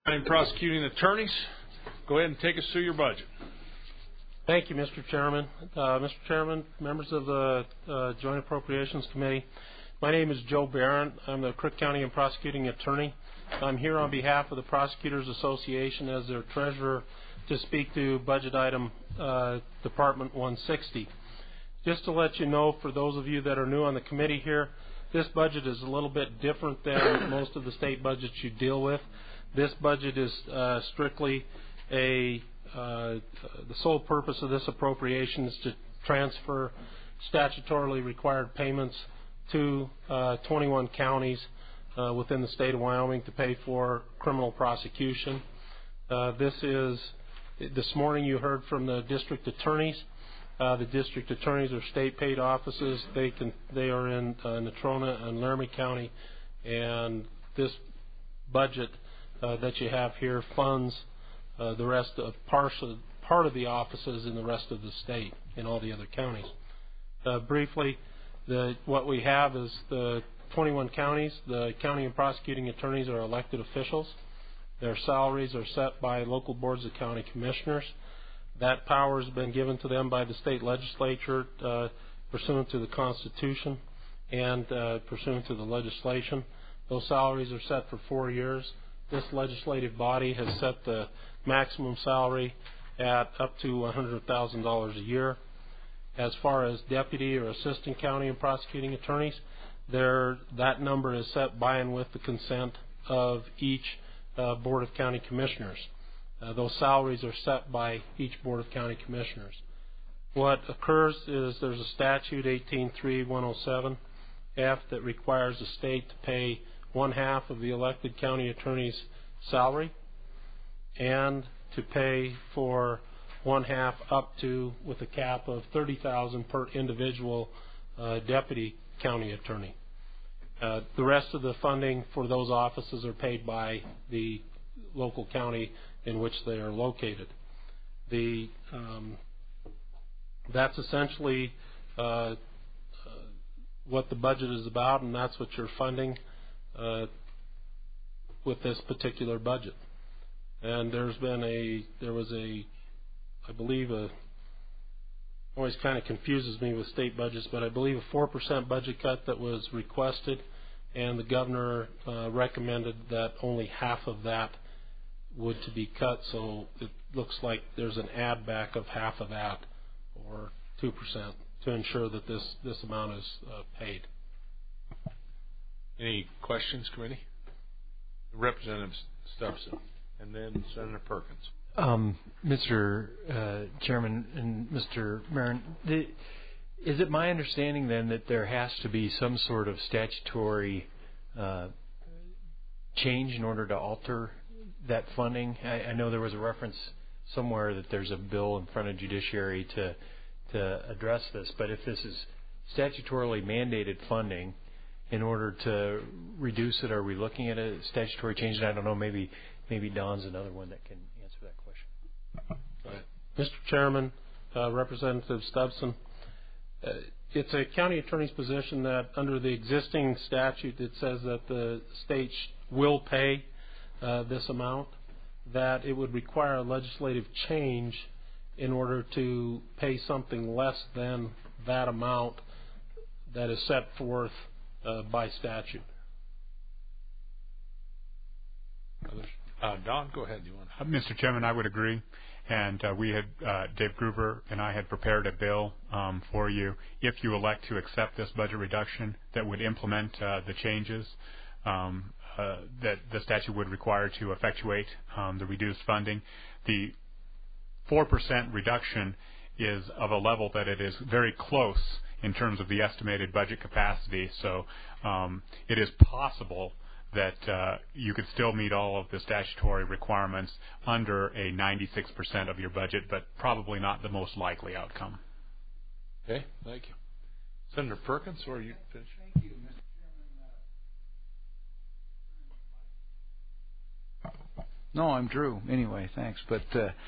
Prosecuting attorneys, go ahead and take us through your budget. Thank you, Mr. Chairman. Mr. Chairman, members of the Joint Appropriations Committee, my name is Joe Barron. I'm the Crook County and Prosecuting Attorney. I'm here on behalf of the Prosecutors Association as their treasurer to speak to budget item Department 160. Just to let you know, for those of you that are new on the committee here, this budget is a little bit different than most of the state budgets you deal with. This budget is strictly the sole purpose of this appropriation is to transfer statutorily required payments to 21 counties within the state of Wyoming to pay for criminal prosecution. This morning you heard from the district attorneys. The district attorneys are state-paid offices. They are in Natrona and Laramie County, and this budget that you have here funds the rest of part of the offices in the rest of the state in all the other counties. Briefly, what we have is the 21 counties. The county and prosecuting attorneys are elected officials. Their salaries are set by local boards of county commissioners. That power has been given to them by the state legislature pursuant to the Constitution and pursuant to the legislation. Those salaries are set for 4 years. This legislative body has set the maximum salary at up to $100,000 a year. As far as deputy or assistant county and prosecuting attorneys, that number is set by and with the consent of each Board of County Commissioners. Those salaries are set by each Board of County Commissioners. What occurs is there's a statute, 18.3.107F, that requires the state to pay 1/2 of the elected county attorney's salary and to pay for 1/2 up to, with a cap of $30,000 per individual deputy county attorney. The rest of the funding for those offices are paid by the local county in which they are located. That's essentially what the budget is about, and that's what you're funding with this particular budget. And I believe always kind of confuses me with state budgets, but I believe a 4% budget cut that was requested, and the governor recommended that only half of that would to be cut, so it looks like there's an add back of half of that, or 2%, to ensure that this amount is paid. Any questions, committee? Representative Stubbson, and then Senator Perkins. Mr. Chairman and Mr. Marin, is it my understanding then that there has to be some sort of statutory change in order to alter that funding? I know there was a reference somewhere that there's a bill in front of Judiciary to address this, but if this is statutorily mandated funding, in order to reduce it, are we looking at a statutory change? And I don't know, maybe Don's another one that can answer that question. Go ahead. Mr. Chairman, Representative Stubbson, it's a county attorney's position that under the existing statute it says that the state will pay this amount, that it would require a legislative change in order to pay something less than that amount that is set forth by statute. Don, go ahead. Mr. Chairman, I would agree. And Dave Gruber and I had prepared a bill for you if you elect to accept this budget reduction that would implement the changes that the statute would require to effectuate the reduced funding. The 4% reduction is of a level that it is very close in terms of the estimated budget capacity. So it is possible that you could still meet all of the statutory requirements under a 96% of your budget, but probably not the most likely outcome. Okay, thank you. Senator Perkins, or are you finished? Thank you, Mr. Chairman. No, I'm Drew. Anyway, thanks. But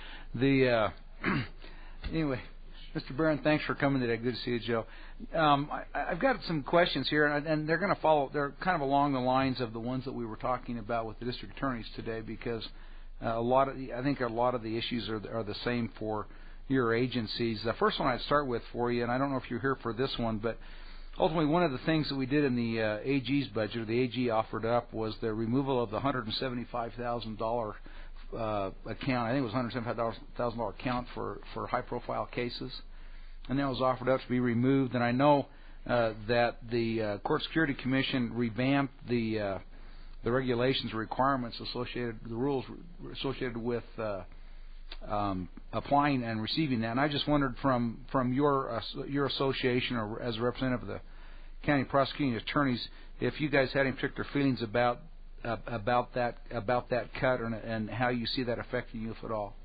anyway, Mr. Barron, thanks for coming today. Good to see you, Joe. I've got some questions here, and they're going to follow. They're kind of along the lines of the ones that we were talking about with the district attorneys today, because I think a lot of the issues are the same for your agencies. The first one I'd start with for you, and I don't know if you're here for this one, but ultimately one of the things that we did in the AG's budget, or the AG offered up, was the removal of the $175,000 account. I think it was $175,000 account for high-profile cases, and that was offered up to be removed. And I know that the Court Security Commission revamped the regulations, requirements associated, the rules associated with applying and receiving that. And I just wondered from your association, or as a representative of the county prosecuting attorneys, if you guys had any particular feelings about that cut, and how you see that affecting you, if at all.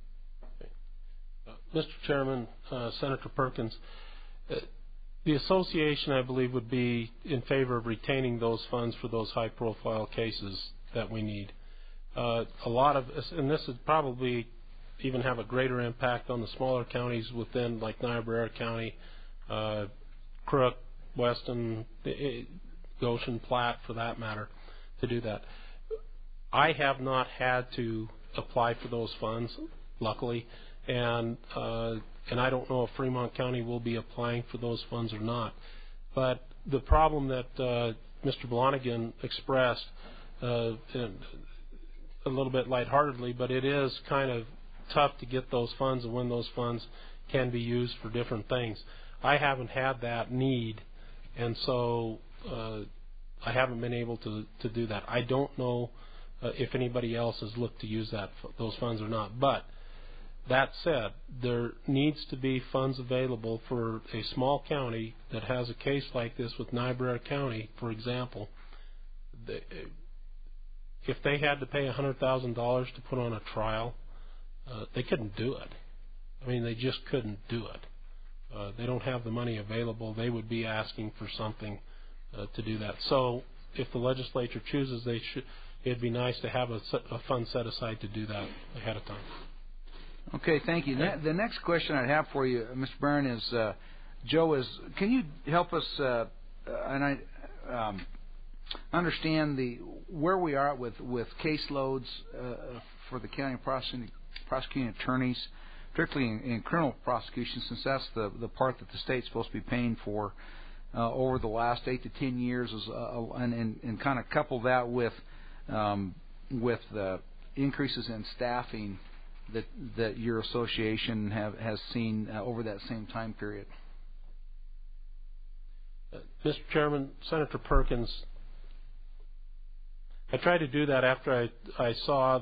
Mr. Chairman, Senator Perkins, the association, I believe, would be in favor of retaining those funds for those high-profile cases that we need. A lot of, and this would probably even have a greater impact on the smaller counties within, like Niobrara County, Crook, Weston, Goshen, Platte, for that matter, to do that. I have not had to apply for those funds, luckily, and I don't know if Fremont County will be applying for those funds or not. But the problem that Mr. Blonigan expressed, a little bit lightheartedly, but it is kind of tough to get those funds and when those funds can be used for different things. I haven't had that need, and so I haven't been able to do that. I don't know if anybody else has looked to use those funds or not. But that said, there needs to be funds available for a small county that has a case like this with Niobrara County, for example. If they had to pay $100,000 to put on a trial, they couldn't do it. I mean, they just couldn't do it. They don't have the money available. They would be asking for something to do that. So if the legislature chooses, it'd be nice to have a fund set aside to do that ahead of time. Okay, thank you. The next question I have for you, Mr. Barron, is can you help us understand where we are with caseloads for the county prosecuting attorneys, particularly in criminal prosecution, since that's the part that the state's supposed to be paying for over the last 8 to 10 years, and kind of couple that with the increases in staffing that your association has seen over that same time period. Mr. Chairman, Senator Perkins, I tried to do that after I saw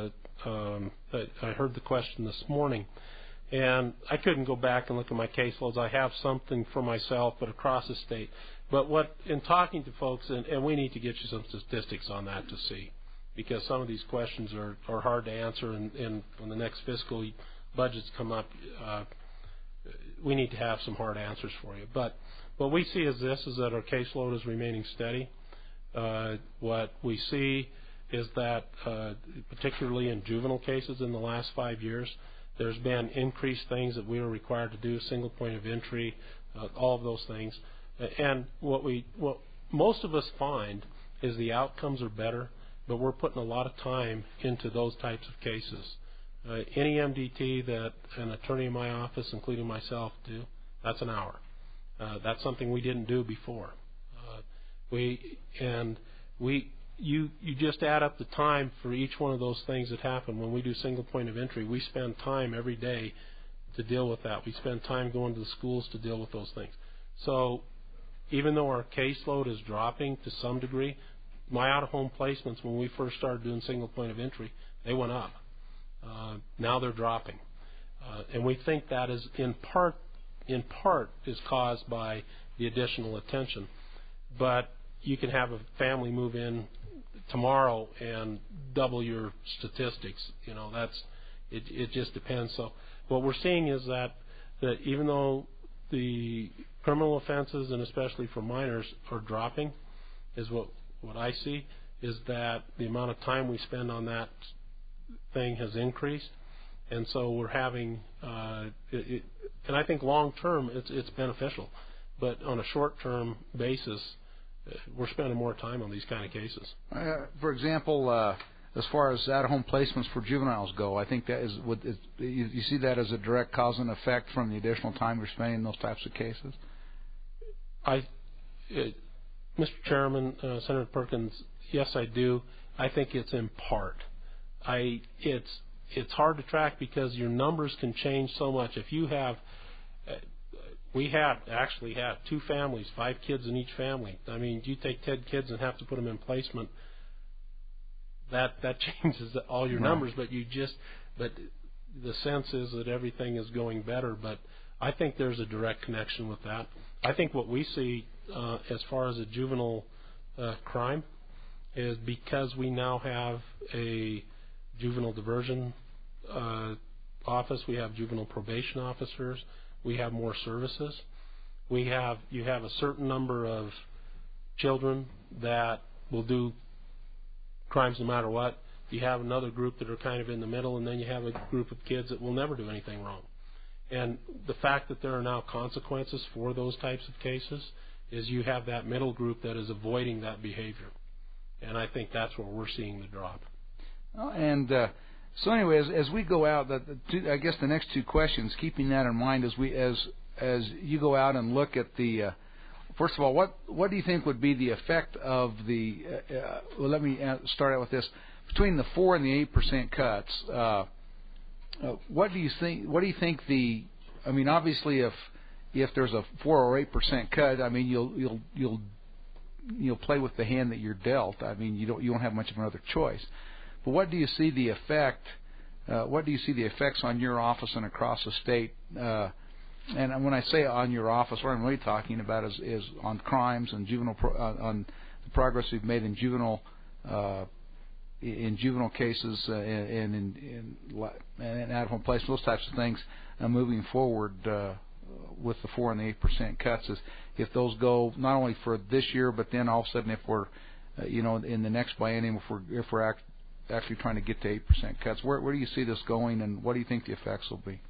I heard the question this morning, and I couldn't go back and look at my caseloads. I have something for myself, but across the state. But in talking to folks, and we need to get you some statistics on that to see, because some of these questions are hard to answer, and when the next fiscal budgets come up, we need to have some hard answers for you. But what we see is that our caseload is remaining steady. What we see is that, particularly in juvenile cases in the last 5 years, there's been increased things that we are required to do, single point of entry, all of those things. And what most of us find is the outcomes are better, but we're putting a lot of time into those types of cases. Any MDT that an attorney in my office, including myself, do, that's an hour. That's something we didn't do before. You just add up the time for each one of those things that happen. When we do single point of entry, we spend time every day to deal with that. We spend time going to the schools to deal with those things. So even though our caseload is dropping to some degree, my out-of-home placements, when we first started doing single point of entry, they went up. Now they're dropping. And we think that is in part is caused by the additional attention. But you can have a family move in tomorrow and double your statistics. It just depends. So what we're seeing is that even though the criminal offenses, and especially for minors, are dropping, is what I see, is that the amount of time we spend on that thing has increased. And so we're having, and I think long term it's beneficial, but on a short term basis, we're spending more time on these kind of cases. For example, as far as out-of-home placements for juveniles go. I think that is you see that as a direct cause and effect from the additional time you're spending in those types of cases. Mr. Chairman, Senator Perkins, yes, I do. I think it's in part. It's hard to track because your numbers can change so much. If you have, we actually have 2 families, 5 kids in each family. I mean, you take 10 kids and have to put them in placement. That changes all your numbers, but the sense is that everything is going better. But I think there's a direct connection with that. I think what we see as far as a juvenile crime is because we now have a juvenile diversion office, we have juvenile probation officers, we have more services. You have a certain number of children that will do crimes no matter what. You have another group that are kind of in the middle, and then you have a group of kids that will never do anything wrong. And the fact that there are now consequences for those types of cases is you have that middle group that is avoiding that behavior. And I think that's where we're seeing the drop. And so anyway, as we go out, I guess the next 2 questions, keeping that in mind, as you go out and look at the, first of all, what do you think would be the effect of the? Well, let me start out with this. Between the 4 and the 8% cuts, what do you think? What do you think the? I mean, obviously, if there's a 4 or 8% cut, I mean, you'll play with the hand that you're dealt. I mean, you don't have much of another choice. But what do you see the effect? What do you see the effects on your office and across the state? And when I say on your office, what I'm really talking about is on crimes and juvenile on the progress we've made in juvenile cases and in out-of-home placement, those types of things. Moving forward with the 4 and the 8% cuts, is if those go not only for this year, but then all of a sudden, if we're in the next biennium, if we're actually trying to get to 8% cuts, where do you see this going, and what do you think the effects will be?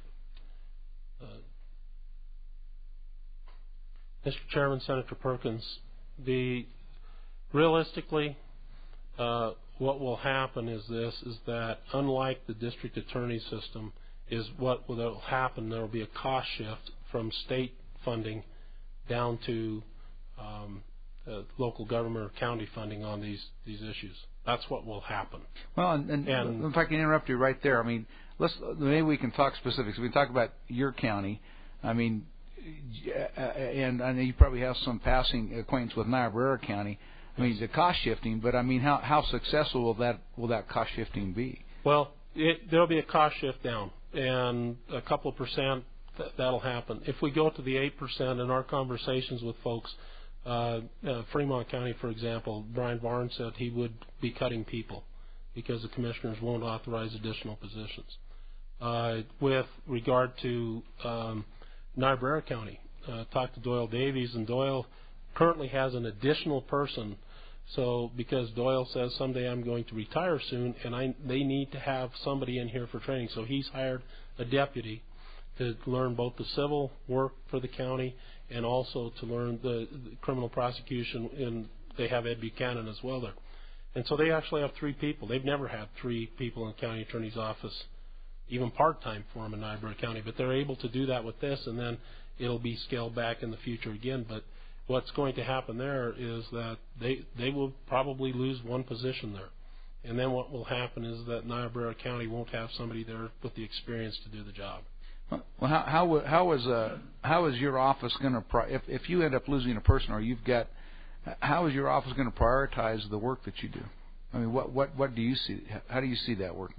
Mr. Chairman, Senator Perkins, realistically, what will happen is that unlike the district attorney system, is what will happen. There will be a cost shift from state funding down to local government or county funding on these issues. That's what will happen. Well, and if I can interrupt you right there, I mean, maybe we can talk specifics. We can talk about your county. I mean, and I know you probably have some passing acquaintance with Niobrara County. I mean, the cost shifting, but I mean, how successful will that cost shifting be? Well, there'll be a cost shift down, and a couple of percent that'll happen. If we go to the 8% in our conversations with folks, Fremont County, for example, Brian Barnes said he would be cutting people because the commissioners won't authorize additional positions. With regard to Niobrara County, talked to Doyle Davies, and Doyle currently has an additional person. So because Doyle says someday I'm going to retire soon, and they need to have somebody in here for training. So he's hired a deputy to learn both the civil work for the county and also to learn the criminal prosecution. And they have Ed Buchanan as well there. And so they actually have 3 people. They've never had 3 people in the county attorney's office, even part-time for them in Niobrara County. But they're able to do that with this, and then it'll be scaled back in the future again. But what's going to happen there is that they will probably lose one position there. And then what will happen is that Niobrara County won't have somebody there with the experience to do the job. Well, how is your office going to if you end up losing a person, or how is your office going to prioritize the work that you do? I mean, what do you see? How do you see that working?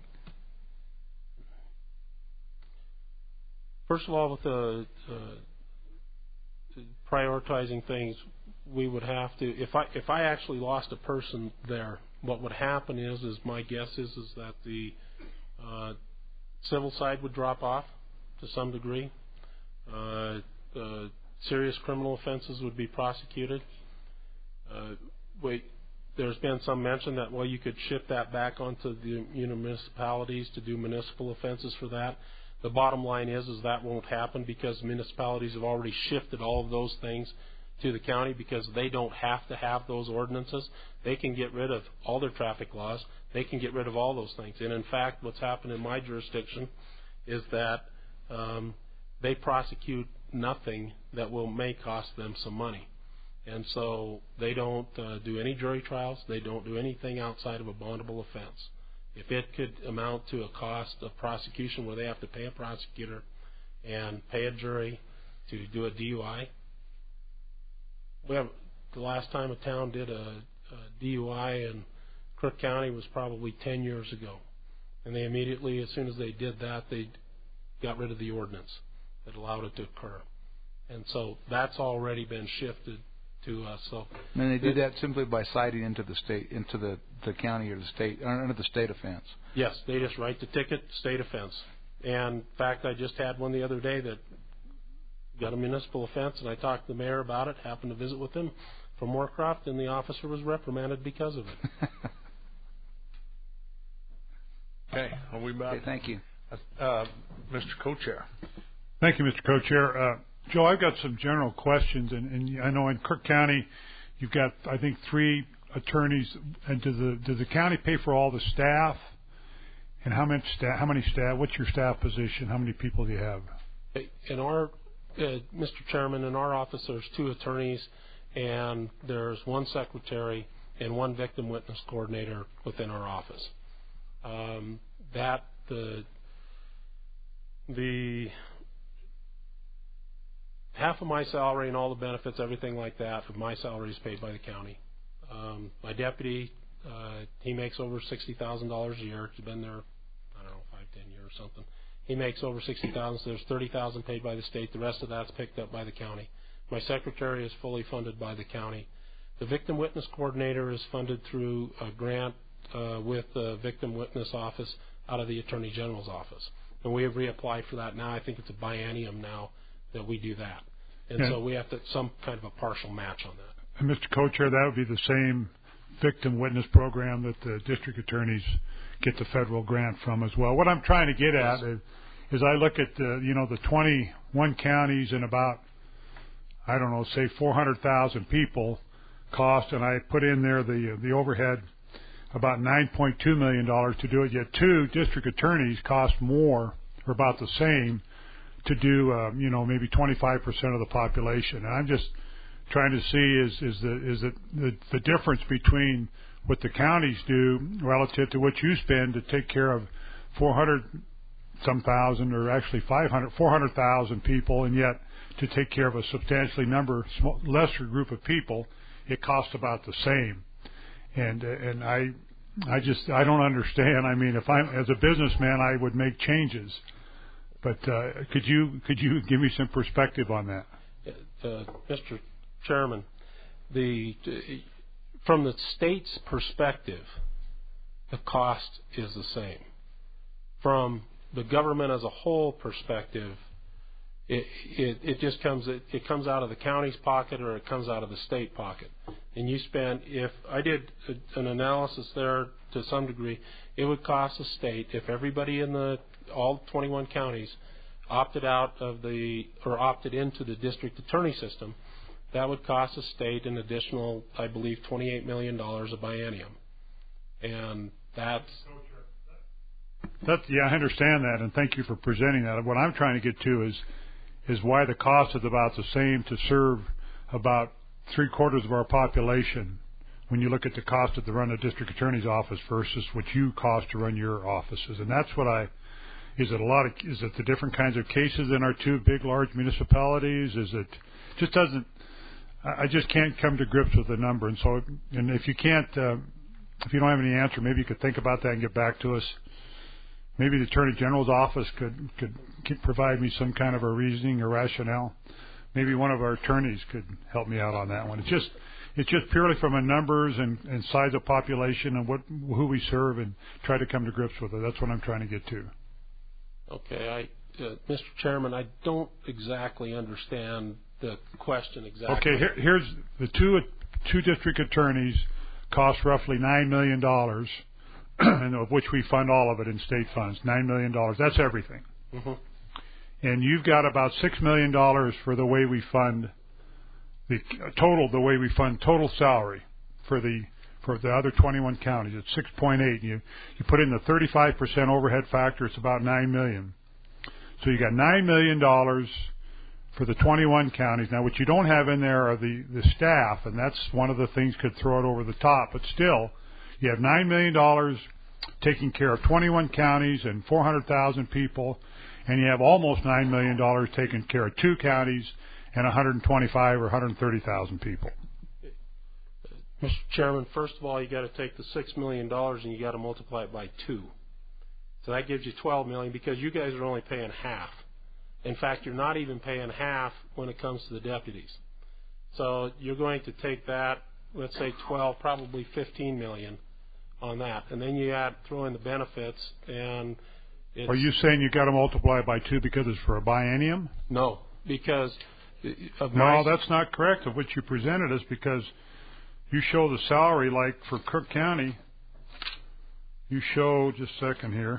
First of all, with the prioritizing things, we would have to. If I actually lost a person there, what would happen is my guess is that the civil side would drop off to some degree. Serious criminal offenses would be prosecuted. There's been some mention that you could shift that back onto the municipalities to do municipal offenses for that. The bottom line is that won't happen because municipalities have already shifted all of those things to the county because they don't have to have those ordinances. They can get rid of all their traffic laws. They can get rid of all those things. And in fact, what's happened in my jurisdiction is that they prosecute nothing that may cost them some money. And so they don't do any jury trials. They don't do anything outside of a bondable offense. If it could amount to a cost of prosecution where they have to pay a prosecutor and pay a jury to do a DUI, the last time a town did a DUI in Crook County was probably 10 years ago. And they immediately, as soon as they did that, they got rid of the ordinance that allowed it to occur. And so that's already been shifted to us. So, and they did that simply by citing into the state, into the county or the state, under the state offense. Yes, they just write the ticket, state offense. And in fact, I just had one the other day that got a municipal offense, and I talked to the mayor about it, happened to visit with him from Moorcroft, and the officer was reprimanded because of it. Okay, are we back? Okay, thank you. Mr. Co-Chair. Thank you, Mr. Co-Chair. Joe, I've got some general questions, and I know in Crook County you've got, I think, 3 attorneys. And does the county pay for all the staff? And how many staff? What's your staff position? How many people do you have? In our, Mr. Chairman, in our office there's 2 attorneys, and there's 1 secretary and 1 victim witness coordinator within our office. The half of my salary and all the benefits, everything like that, of my salary is paid by the county. My deputy, he makes over $60,000 a year. He's been there, I don't know, 5-10 years or something. He makes over $60,000, so there's $30,000 paid by the state. The rest of that's picked up by the county. My secretary is fully funded by the county. The victim witness coordinator is funded through a grant with the victim witness office out of the Attorney General's office. And we have reapplied for that now. I think it's a biennium now that we do that. And so we have to some kind of a partial match on that. And Mr. Co-Chair, that would be the same victim witness program that the district attorneys get the federal grant from as well. What I'm trying to get at is I look at the 21 counties and about, I don't know, say 400,000 people cost, and I put in there the overhead about $9.2 million to do it. Yet 2 district attorneys cost more or about the same to do, maybe 25% of the population. And I'm just trying to see is the difference between what the counties do relative to what you spend to take care of 400-some thousand, or actually 400,000 people, and yet to take care of a substantially lesser group of people, it costs about the same. And I don't understand. I mean, if I'm as a businessman, I would make changes. But could you give me some perspective on that? Mr. Chairman, from the state's perspective, the cost is the same. From the government as a whole perspective, it just comes out of the county's pocket or it comes out of the state pocket. And if I did an analysis there to some degree, it would cost the state, if everybody in all 21 counties opted into the district attorney system, that would cost the state an additional, I believe, $28 million a biennium. And that's... I understand that, and thank you for presenting that. What I'm trying to get to is why the cost is about the same to serve about 3/4 of our population when you look at the cost to run a district attorney's office versus what you cost to run your offices. And that's what is it the different kinds of cases in our 2 big, large municipalities? I just can't come to grips with the number. And so, and if you don't have any answer, maybe you could think about that and get back to us. Maybe the Attorney General's office could provide me some kind of a reasoning or rationale. Maybe one of our attorneys could help me out on that one. It's just purely from a numbers and size of population and who we serve, and try to come to grips with it. That's what I'm trying to get to. Okay, Mr. Chairman, I don't exactly understand the question exactly. Okay, here's the two district attorneys cost roughly $9 million, and of which we fund all of it in state funds. $9 million. That's everything. Mm-hmm. And you've got about $6 million for the way we fund the total, the way we fund total salary for the other 21 counties, it's 6.8. You put in the 35% overhead factor, it's about $9 million. So you got $9 million for the 21 counties. Now, what you don't have in there are the staff, and that's one of the things could throw it over the top. But still, you have $9 million taking care of 21 counties and 400,000 people, and you have almost $9 million taking care of 2 counties and 125 or 130,000 people. Mr. Chairman, first of all, you got to take the $6 million and you got to multiply it by 2. So that gives you $12 million because you guys are only paying half. In fact, you're not even paying half when it comes to the deputies. So you're going to take that, let's say 12, probably $15 million on that, and then you throw in the benefits, and it's, are you saying you got to multiply it by 2 because it's for a biennium? No, because of no, that's not correct of what you presented us, because you show the salary, like for Cook County, you show, just a second here,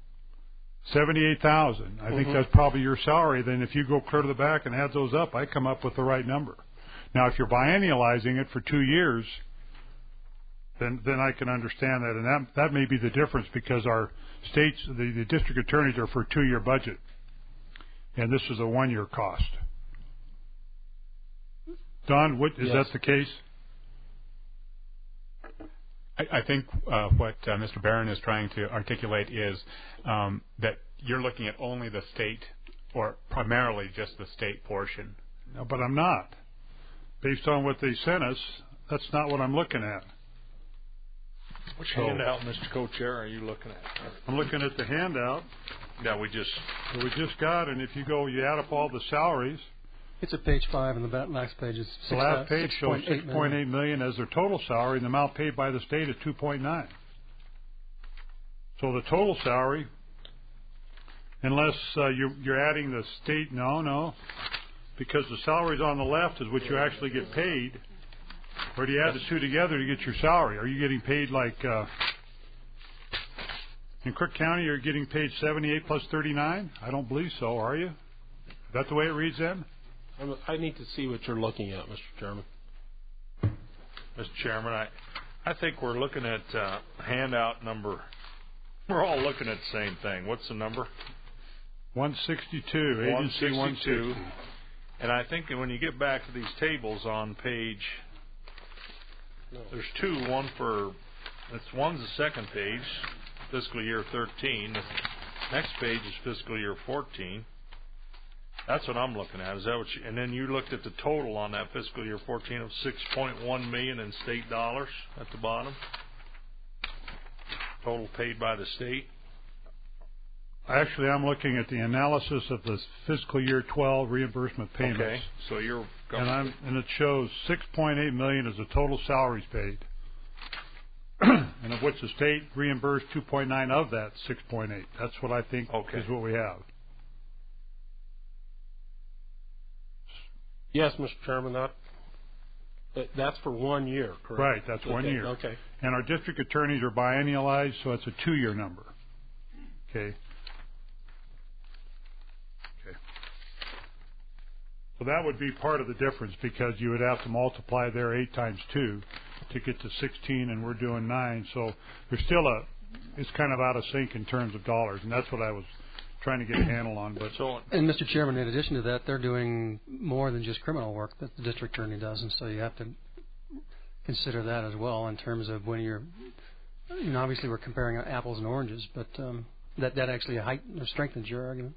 $78,000. I think that's probably your salary. Then if you go clear to the back and add those up, I come up with the right number. Now, if you're biennializing it for 2 years, then I can understand that, and that may be the difference, because our states, the district attorneys are for a 2-year budget, and this is a 1-year cost. Don, is yes. that the case? I think what Mr. Barron is trying to articulate is that you're looking at only the state, or primarily just the state portion. No, but I'm not. Based on what they sent us, that's not what I'm looking at. Which handout, Mr. Co-Chair, are you looking at? I'm looking at the handout that we just got, and if you add up all the salaries, it's at page 5, and the last page is the last page shows $6.8 million as their total salary, and the amount paid by the state is $2.9. So the total salary, unless you're adding the state, no, because the salaries on the left is what you actually get paid. Or do you add the 2 together to get your salary? Are you getting paid like in Cook County? You're getting paid 78 plus 39? I don't believe so. Are you? Is that the way it reads then? I need to see what you're looking at, Mr. Chairman. Mr. Chairman, I think we're looking at handout number. We're all looking at the same thing. What's the number? 162. Agency 162. And I think when you get back to these tables on page, there's 2. One's the second page, fiscal year 13. The next page is fiscal year 14. That's what I'm looking at. Is that what and then you looked at the total on that fiscal year 14 of $6.1 million in state dollars at the bottom. Total paid by the state. Actually, I'm looking at the analysis of the fiscal year 12 reimbursement payments. Okay, so you're going and it shows $6.8 million is the total salaries paid, and of which the state reimbursed 2.9 of that 6.8. That's what I think is what we have. Yes, Mr. Chairman, that's for 1 year, correct? Right, that's 1 year. Okay. And our district attorneys are biennialized, so it's a 2-year number. Okay. So that would be part of the difference, because you would have to multiply their 8 times 2 to get to 16, and we're doing 9. So there's still it's kind of out of sync in terms of dollars, and that's what I was trying to get a handle on. But and Mr. Chairman, in addition to that, they're doing more than just criminal work that the district attorney does, and so you have to consider that as well in terms of when you're, obviously we're comparing apples and oranges, but that actually heightens or strengthens your argument.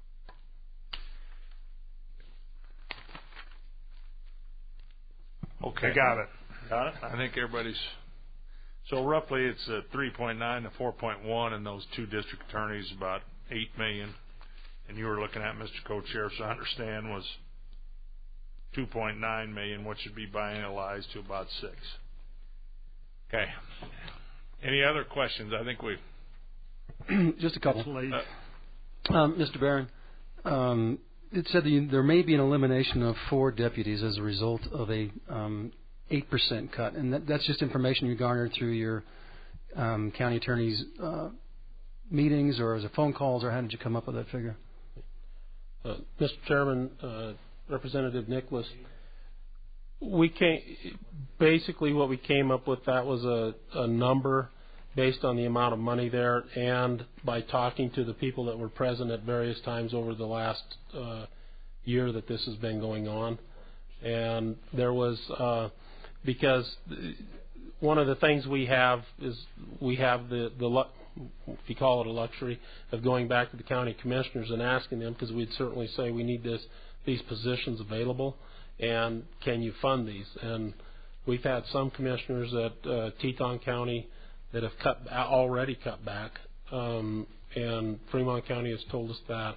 Okay, got it. I think everybody's. So roughly, it's 3.9 to 4.1, and those 2 district attorneys about $8 million. And you were looking at, Mr. Co-Chair, so I understand was $2.9 million, which should be biannualized to about 6. Okay. Any other questions? I think we've just a couple. Mr. Barron, it said that there may be an elimination of 4 deputies as a result of a 8% cut, and that's just information you garnered through your county attorney's meetings, or as a phone calls, or how did you come up with that figure? Mr. Chairman, Representative Nicholas, basically what we came up with, that was a number based on the amount of money there, and by talking to the people that were present at various times over the last year that this has been going on. And there was, because one of the things we have is we have if you call it a luxury, of going back to the county commissioners and asking them, because we'd certainly say we need these positions available, and can you fund these? And we've had some commissioners at Teton County that have already cut back, and Fremont County has told us that,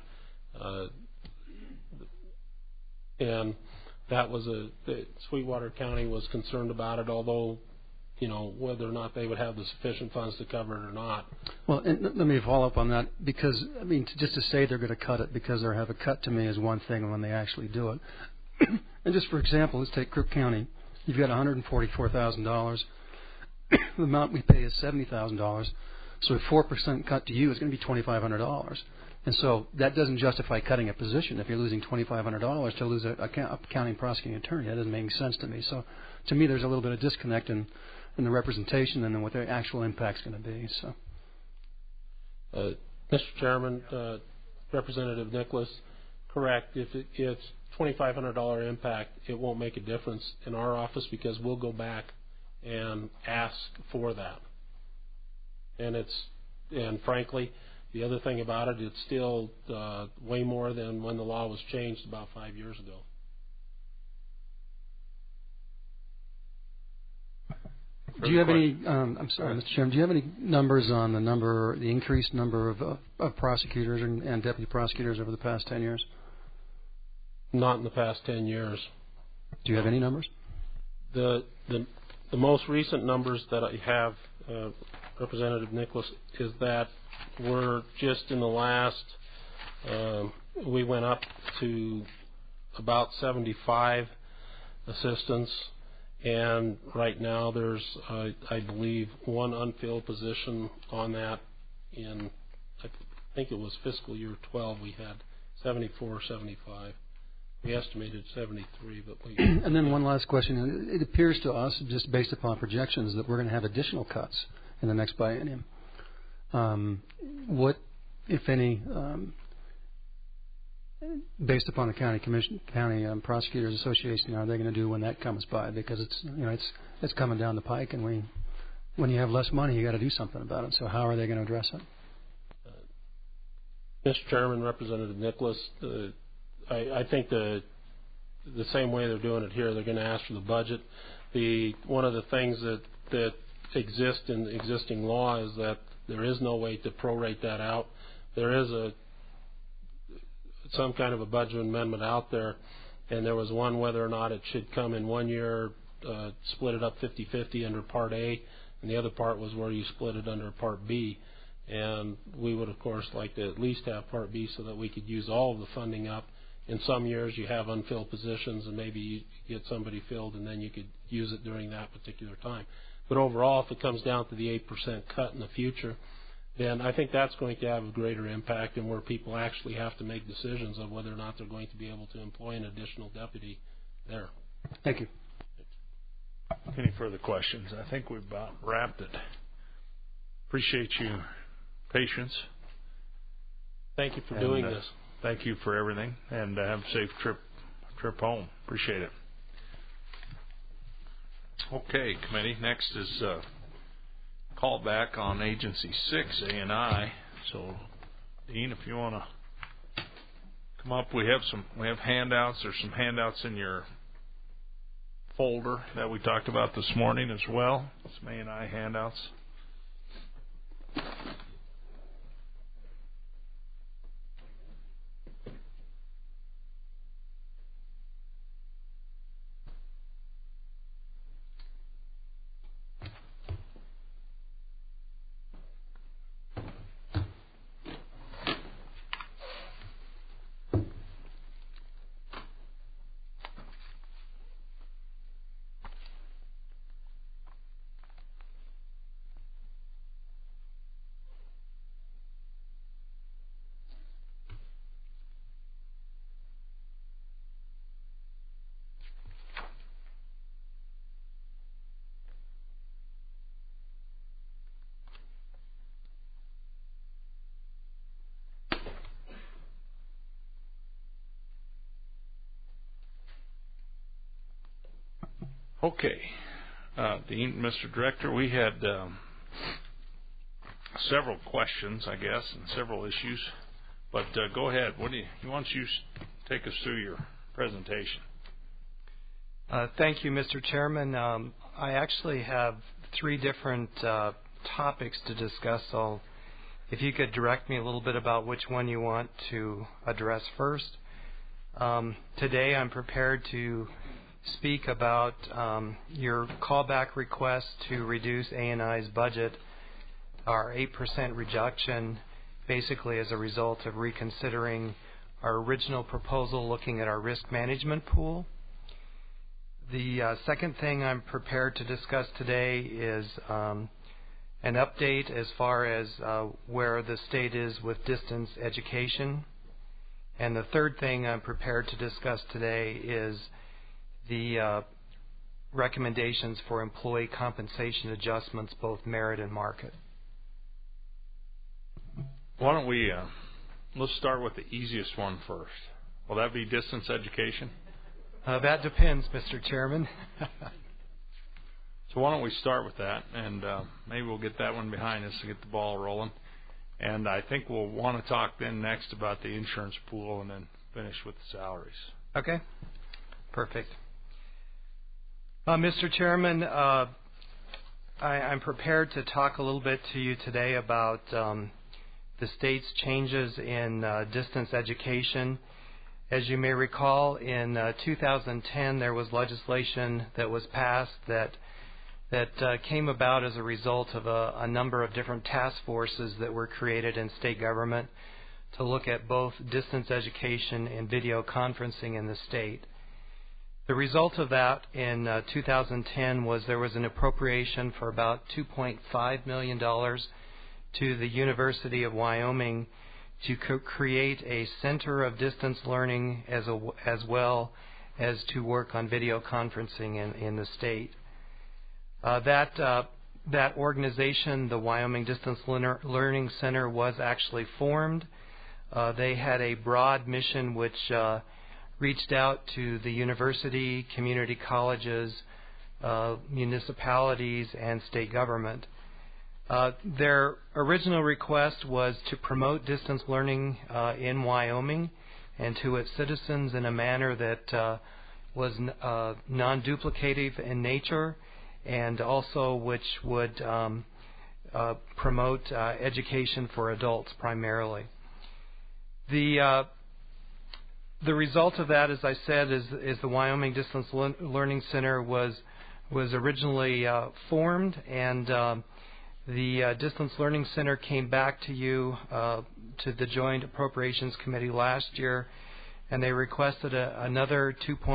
and that was Sweetwater County was concerned about it, although, you know, whether or not they would have the sufficient funds to cover it or not. Well, and let me follow up on that, because, I mean, just to say they're going to cut it because they have a cut to me is one thing when they actually do it. And just for example, let's take Crook County. You've got $144,000. The amount we pay is $70,000. So a 4% cut to you is going to be $2,500. And so that doesn't justify cutting a position if you're losing $2,500 to lose a county prosecuting attorney. That doesn't make any sense to me. So to me, there's a little bit of disconnect in the representation and then what the actual impact's going to be. So, Mr. Chairman, Representative Nicholas, correct. If it's $2,500 impact, it won't make a difference in our office because we'll go back and ask for that. And frankly, the other thing about it, it's still way more than when the law was changed about 5 years ago. Do you have any? I'm sorry, Mr. Chairman. Do you have any numbers on the increased number of prosecutors and deputy prosecutors over the past 10 years? Not in the past 10 years. Do you have any numbers? The most recent numbers that I have, Representative Nicholas, is that we're just in the last. We went up to about 75 assistants. And right now there's, I believe, one unfilled position on that. I think it was fiscal year 12, we had 74 or 75. We estimated 73, but we... And then one last question. It appears to us, just based upon projections, that we're going to have additional cuts in the next biennium. What, if any, based upon the county prosecutors association, are they going to do when that comes by? Because it's coming down the pike, and when you have less money, you got to do something about it. So how are they going to address it? Mr. Chairman, Representative Nicholas, I think the same way they're doing it here, they're going to ask for the budget. One of the things that exist in the existing law is that there is no way to prorate that out. There is some kind of a budget amendment out there, and there was one whether or not it should come in 1 year, split it up 50-50 under Part A, and the other part was where you split it under Part B. And we would, of course, like to at least have Part B so that we could use all of the funding up. In some years you have unfilled positions, and maybe you get somebody filled, and then you could use it during that particular time. But overall, if it comes down to the 8% cut in the future, then I think that's going to have a greater impact, and where people actually have to make decisions of whether or not they're going to be able to employ an additional deputy there. Thank you. Any further questions? I think we've about wrapped it. Appreciate your patience. Thank you for doing this. Thank you for everything, and have a safe trip home. Appreciate it. Okay, committee. Next is call back on Agency 6, A&I. So, Dean, if you want to come up, we have handouts. There's some handouts in your folder that we talked about this morning as well. Some A&I handouts. Okay. Dean, Mr. Director, we had several questions, I guess, and several issues. But go ahead. Why don't you take us through your presentation? Thank you, Mr. Chairman. I actually have 3 different topics to discuss. So if you could direct me a little bit about which one you want to address first. Today I'm prepared to speak about your callback request to reduce A&I's budget, our 8% reduction, basically as a result of reconsidering our original proposal looking at our risk management pool. The second thing I'm prepared to discuss today is an update as far as where the state is with distance education. And the third thing I'm prepared to discuss today is the recommendations for employee compensation adjustments, both merit and market. Why don't we, let's start with the easiest one first. Will that be distance education? That depends, Mr. Chairman. So why don't we start with that, and maybe we'll get that one behind us to get the ball rolling. And I think we'll want to talk then next about the insurance pool and then finish with the salaries. Okay. Perfect. Mr. Chairman, I'm prepared to talk a little bit to you today about the state's changes in distance education. As you may recall, in 2010 there was legislation that was passed that came about as a result of a number of different task forces that were created in state government to look at both distance education and video conferencing in the state. The result of that in 2010 was there was an appropriation for about $2.5 million to the University of Wyoming to create a center of distance learning as well as to work on video conferencing in the state. That organization, the Wyoming Distance Learning Center, was actually formed. They had a broad mission which reached out to the university, community colleges, municipalities, and state government. Their original request was to promote distance learning in Wyoming and to its citizens in a manner that was non-duplicative in nature, and also which would promote education for adults primarily. The result of that, as I said, is the Wyoming Distance Learning Center was originally formed, and the Distance Learning Center came back to you, to the Joint Appropriations Committee last year, and they requested another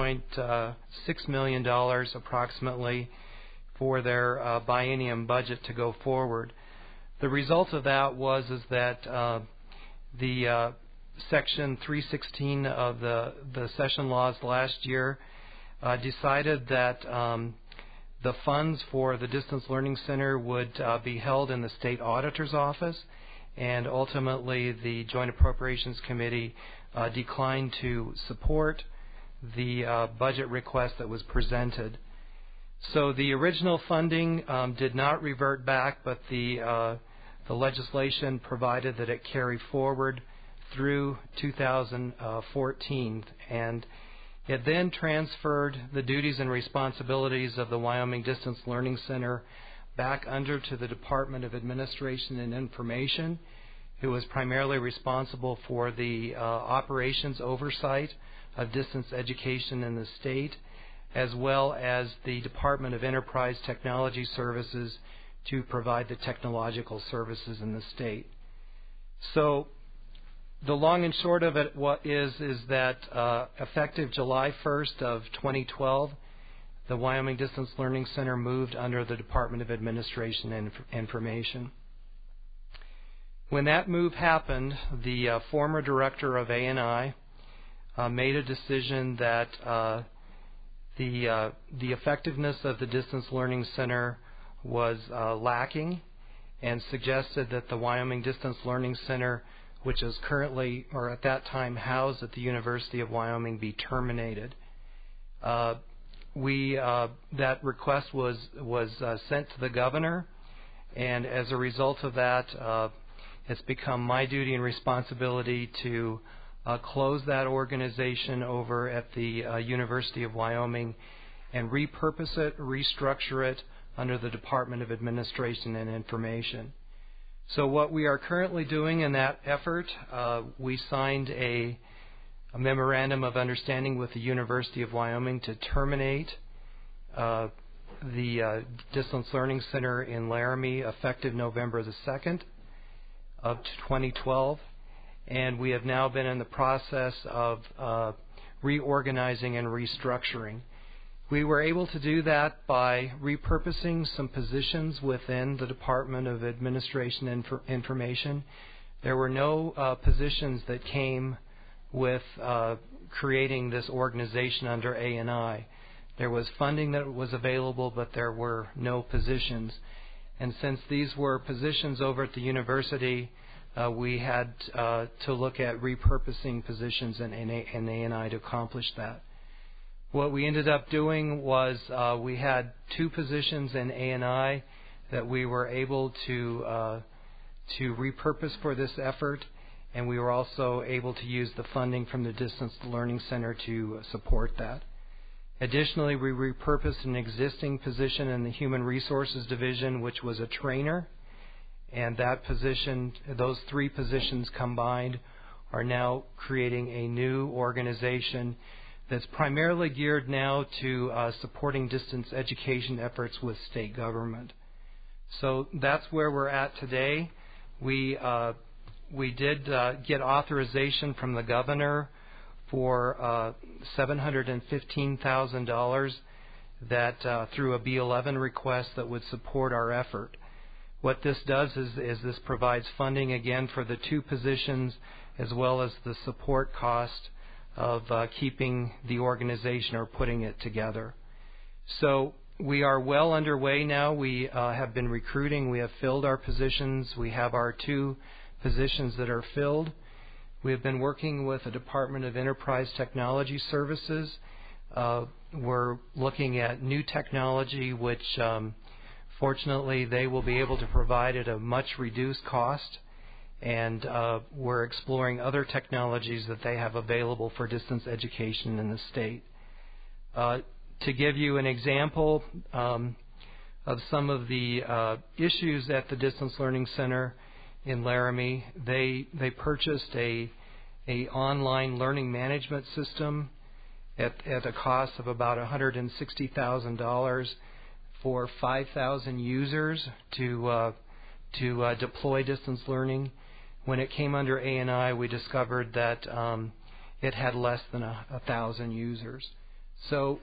$2.6 million approximately for their biennium budget to go forward. The result of that was that the Section 316 of the session laws last year decided that the funds for the Distance Learning Center would be held in the State Auditor's Office, and ultimately the Joint Appropriations Committee declined to support the budget request that was presented. So the original funding did not revert back, but the legislation provided that it carry forward through 2014, and it then transferred the duties and responsibilities of the Wyoming Distance Learning Center back under to the Department of Administration and Information, who was primarily responsible for the operations oversight of distance education in the state, as well as the Department of Enterprise Technology Services to provide the technological services in the state. So the long and short of it is that effective July 1st of 2012, the Wyoming Distance Learning Center moved under the Department of Administration and Information. When that move happened, the former director of A&I made a decision that the effectiveness of the Distance Learning Center was lacking, and suggested that the Wyoming Distance Learning Center, which is currently, or at that time, housed at the University of Wyoming, be terminated. that request was sent to the governor, and as a result of that, it's become my duty and responsibility to close that organization over at the University of Wyoming and repurpose it, restructure it under the Department of Administration and Information. So what we are currently doing in that effort, we signed a memorandum of understanding with the University of Wyoming to terminate the Distance Learning Center in Laramie effective November the 2nd of 2012. And we have now been in the process of reorganizing and restructuring. We were able to do that by repurposing some positions within the Department of Administration and Information. There were no positions that came with creating this organization under A&I. There was funding that was available, but there were no positions. And since these were positions over at the university, we had to look at repurposing positions in A&I to accomplish that. What we ended up doing was we had 2 positions in A&I that we were able to repurpose for this effort, and we were also able to use the funding from the Distance Learning Center to support that. Additionally, we repurposed an existing position in the Human Resources Division, which was a trainer, and that position, those 3 positions combined, are now creating a new organization that's primarily geared now to supporting distance education efforts with state government. So that's where we're at today. We did get authorization from the governor for $715,000 that through a B11 request that would support our effort. What this does is this provides funding again for the 2 positions as well as the support cost of keeping the organization or putting it together. So we are well underway now. We have been recruiting. We have filled our positions. We have our 2 positions that are filled. We have been working with the Department of Enterprise Technology Services. We're looking at new technology, which fortunately they will be able to provide at a much reduced cost. And we're exploring other technologies that they have available for distance education in the state. To give you an example of some of the issues at the Distance Learning Center in Laramie, they purchased a online learning management system at a cost of about $160,000 for 5,000 users to deploy distance learning. When it came under A&I, we discovered that it had less than 1,000 users. So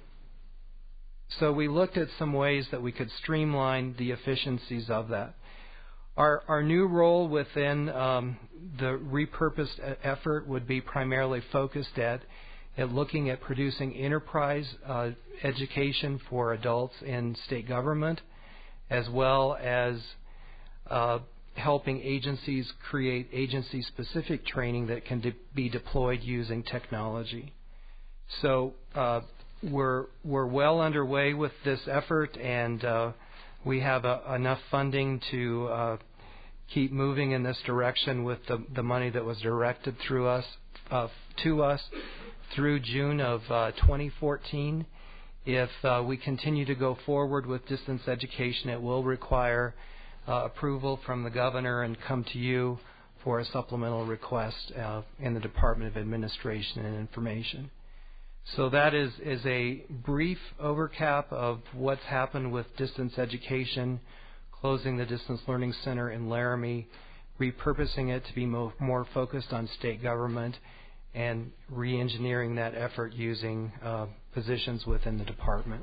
we looked at some ways that we could streamline the efficiencies of that. Our new role within the repurposed effort would be primarily focused at looking at producing enterprise education for adults in state government, as well as helping agencies create agency-specific training that can be deployed using technology. So we're well underway with this effort, and we have enough funding to keep moving in this direction with the money that was directed through us to us through June of 2014. If we continue to go forward with distance education, it will require approval from the governor and come to you for a supplemental request in the Department of Administration and Information. So that is a brief overcap of what's happened with distance education, closing the Distance Learning Center in Laramie, repurposing it to be more focused on state government, and re-engineering that effort using positions within the department.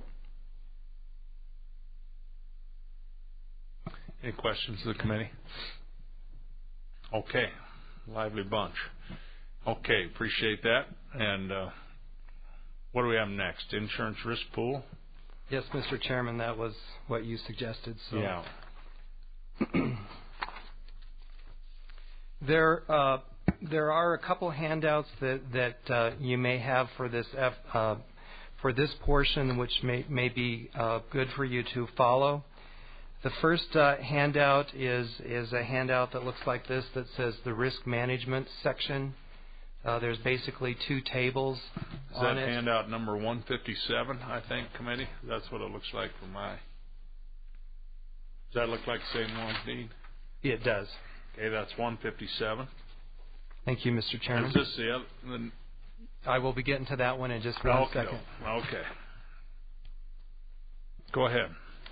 Any questions of the committee? Okay. Lively bunch. Okay, appreciate that. And what do we have next? Insurance risk pool? Yes, Mr. Chairman, that was what you suggested. So. Yeah. There are a couple handouts that you may have for this for this portion, which may be good for you to follow. The first handout is a handout that looks like this that says the risk management section. There's basically two tables on it. Is that handout number 157, I think, committee? That's what it looks like for my... Does that look like the same one, Dean? It does. Okay, that's 157. Thank you, Mr. Chairman. Is this the other... I will be getting to that one in just one second. Okay. Go ahead.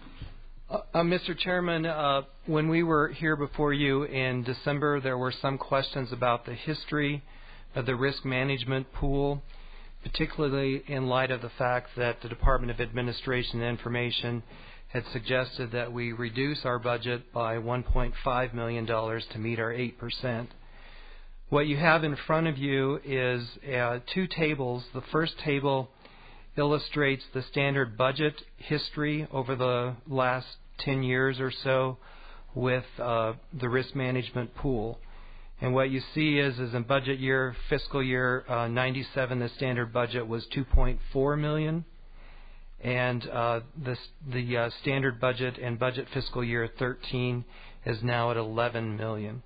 Mr. Chairman, when we were here before you in December, there were some questions about the history of the risk management pool, particularly in light of the fact that the Department of Administration and Information had suggested that we reduce our budget by $1.5 million to meet our 8%. What you have in front of you is two tables. The first table illustrates the standard budget history over the last 10 years or so with the risk management pool. And what you see is in budget year, fiscal year 97, the standard budget was $2.4 million. And the standard budget in budget fiscal year 13 is now at $11 million.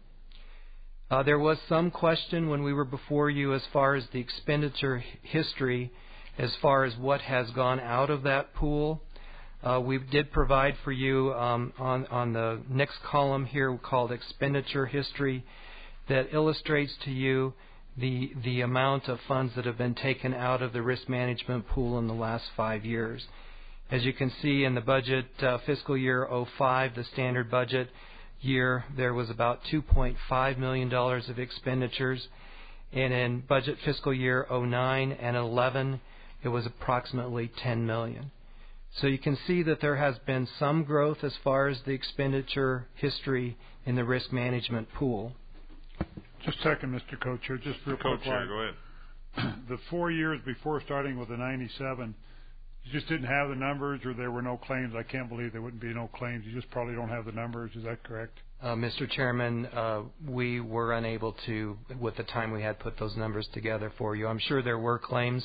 There was some question when we were before you as far as the expenditure history, as far as what has gone out of that pool. We did provide for you on the next column here called expenditure history that illustrates to you the amount of funds that have been taken out of the risk management pool in the last 5 years. As you can see in the budget fiscal year 05, the standard budget year, there was about $2.5 million of expenditures. And in budget fiscal year 09 and 11, it was approximately $10 million. So you can see that there has been some growth as far as the expenditure history in the risk management pool. Just a second, Mr. Co-Chair. Just real quick. Co-Chair, go ahead. The 4 years before starting with the 97, you just didn't have the numbers, or there were no claims. I can't believe there wouldn't be no claims. You just probably don't have the numbers. Is that correct? Mr. Chairman, we were unable to, with the time we had, put those numbers together for you. I'm sure there were claims,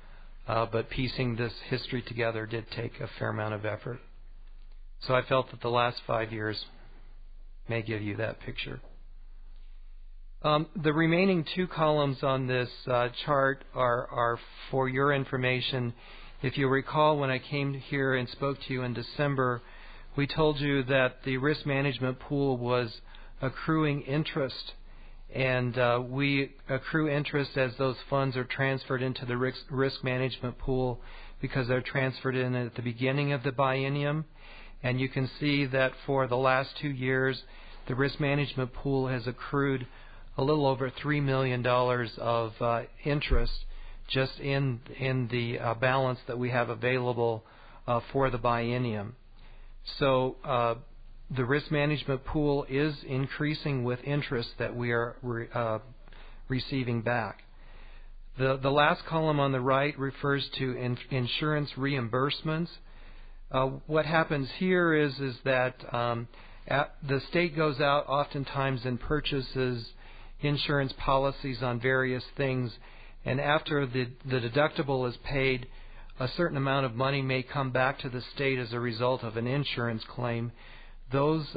but piecing this history together did take a fair amount of effort. So I felt that the last 5 years may give you that picture. The remaining two columns on this chart are for your information. If you recall, when I came here and spoke to you in December, we told you that the risk management pool was accruing interest, and we accrue interest as those funds are transferred into the risk management pool because they're transferred in at the beginning of the biennium. And you can see that for the last 2 years, the risk management pool has accrued a little over $3 million of interest just in the balance that we have available for the biennium. So the risk management pool is increasing with interest that we are receiving back. The last column on the right refers to insurance reimbursements. What happens here is that the state goes out oftentimes and purchases insurance policies on various things, and after the deductible is paid, a certain amount of money may come back to the state as a result of an insurance claim. Those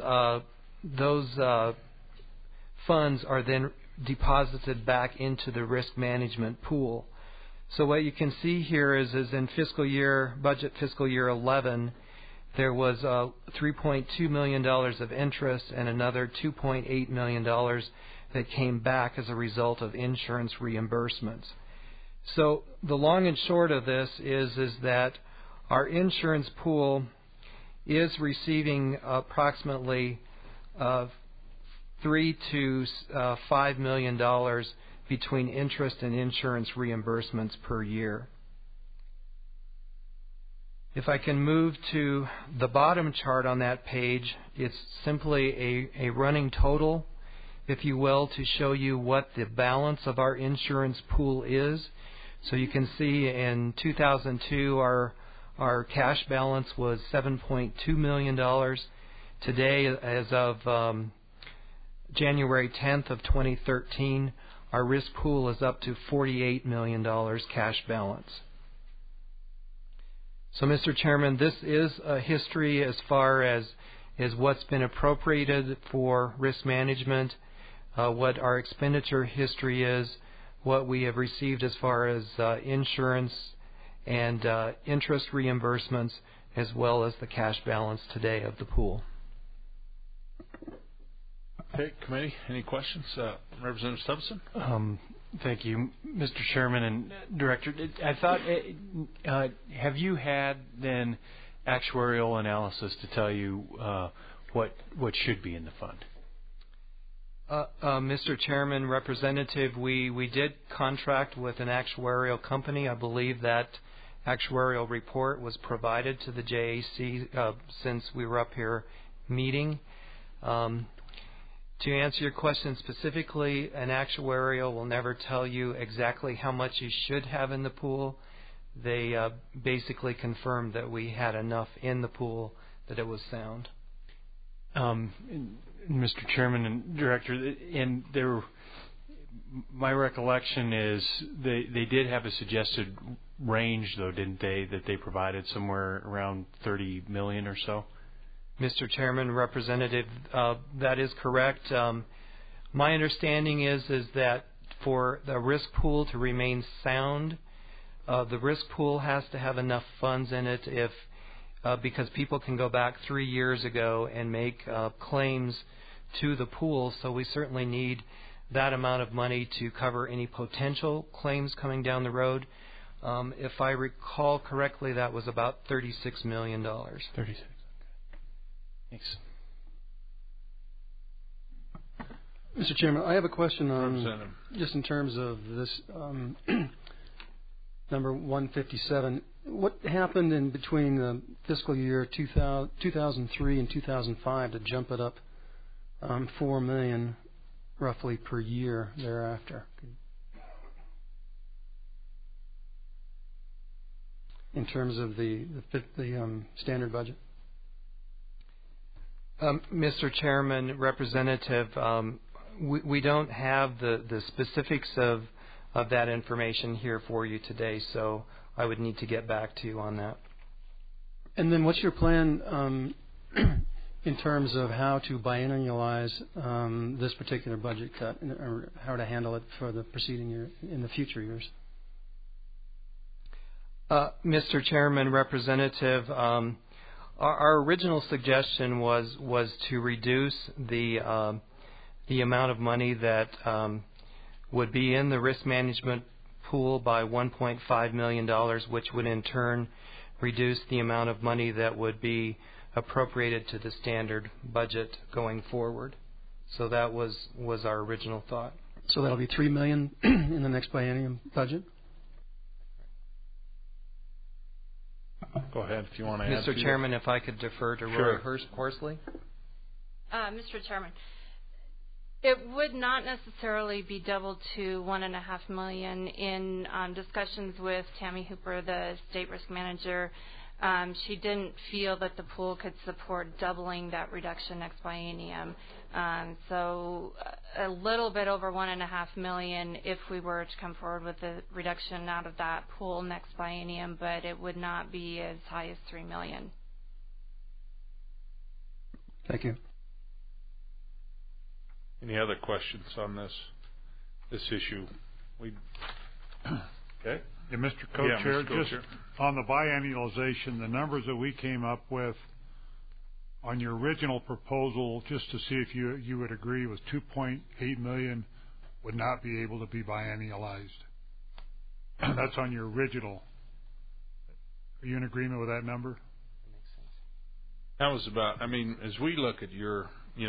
funds are then deposited back into the risk management pool. So what you can see here is in budget fiscal year 11, there was $3.2 million of interest and another $2.8 million that came back as a result of insurance reimbursements. So the long and short of this is that our insurance pool is receiving approximately $3 to $5 million between interest and insurance reimbursements per year. If I can move to the bottom chart on that page, it's simply a running total, if you will, to show you what the balance of our insurance pool is. So you can see in 2002 our cash balance was $7.2 million. Today, as of January 10th of 2013, our risk pool is up to $48 million cash balance. So, Mr. Chairman, this is a history as far as what's been appropriated for risk management, what our expenditure history is, what we have received as far as insurance and interest reimbursements, as well as the cash balance today of the pool. Okay, committee, any questions? Representative Stubbeson? Thank you, Mr. Chairman and Director. I thought, have you had then actuarial analysis to tell you what should be in the fund? Mr. Chairman, Representative, we did contract with an actuarial company. I believe that actuarial report was provided to the JAC since we were up here meeting. To answer your question specifically, an actuarial will never tell you exactly how much you should have in the pool. They basically confirmed that we had enough in the pool, that it was sound. Mr. Chairman and Director, my recollection is they did have a suggested range, though, didn't they, that they provided somewhere around $30 million or so? Mr. Chairman, Representative, that is correct. My understanding is that for the risk pool to remain sound, the risk pool has to have enough funds in it because people can go back 3 years ago and make claims to the pool, so we certainly need that amount of money to cover any potential claims coming down the road. If I recall correctly, that was about $36 million. 36. Thanks. Mr. Chairman, I have a question on just in terms of this number 157. What happened in between the fiscal year 2003 and 2005 to jump it up $4 million roughly per year thereafter? In terms of the standard budget? Mr. Chairman, Representative, we don't have the specifics of that information here for you today, so I would need to get back to you on that. And then what's your plan in terms of how to biennialize this particular budget cut, or how to handle it for the preceding year in the future years? Mr. Chairman, Representative, our original suggestion was to reduce the amount of money that would be in the risk management pool by $1.5 million, which would in turn reduce the amount of money that would be appropriated to the standard budget going forward. So that was our original thought. So that'll be $3 million in the next biennium budget? Go ahead if you want to add. Mr. Chairman, if I could defer to Roy Horsley. Mr. Chairman, it would not necessarily be doubled to $1.5 million. In discussions with Tammy Hooper, the state risk manager, she didn't feel that the pool could support doubling that reduction next biennium. So a little bit over $1.5 million if we were to come forward with a reduction out of that pool next biennium, but it would not be as high as $3 million. Thank you. Any other questions on this issue? Okay. Yeah, Mr. Co-Chair, just on the biennialization, the numbers that we came up with on your original proposal, just to see if you would agree, was $2.8 million would not be able to be biennialized. That's on your original. Are you in agreement with that number? That was about, as we look at your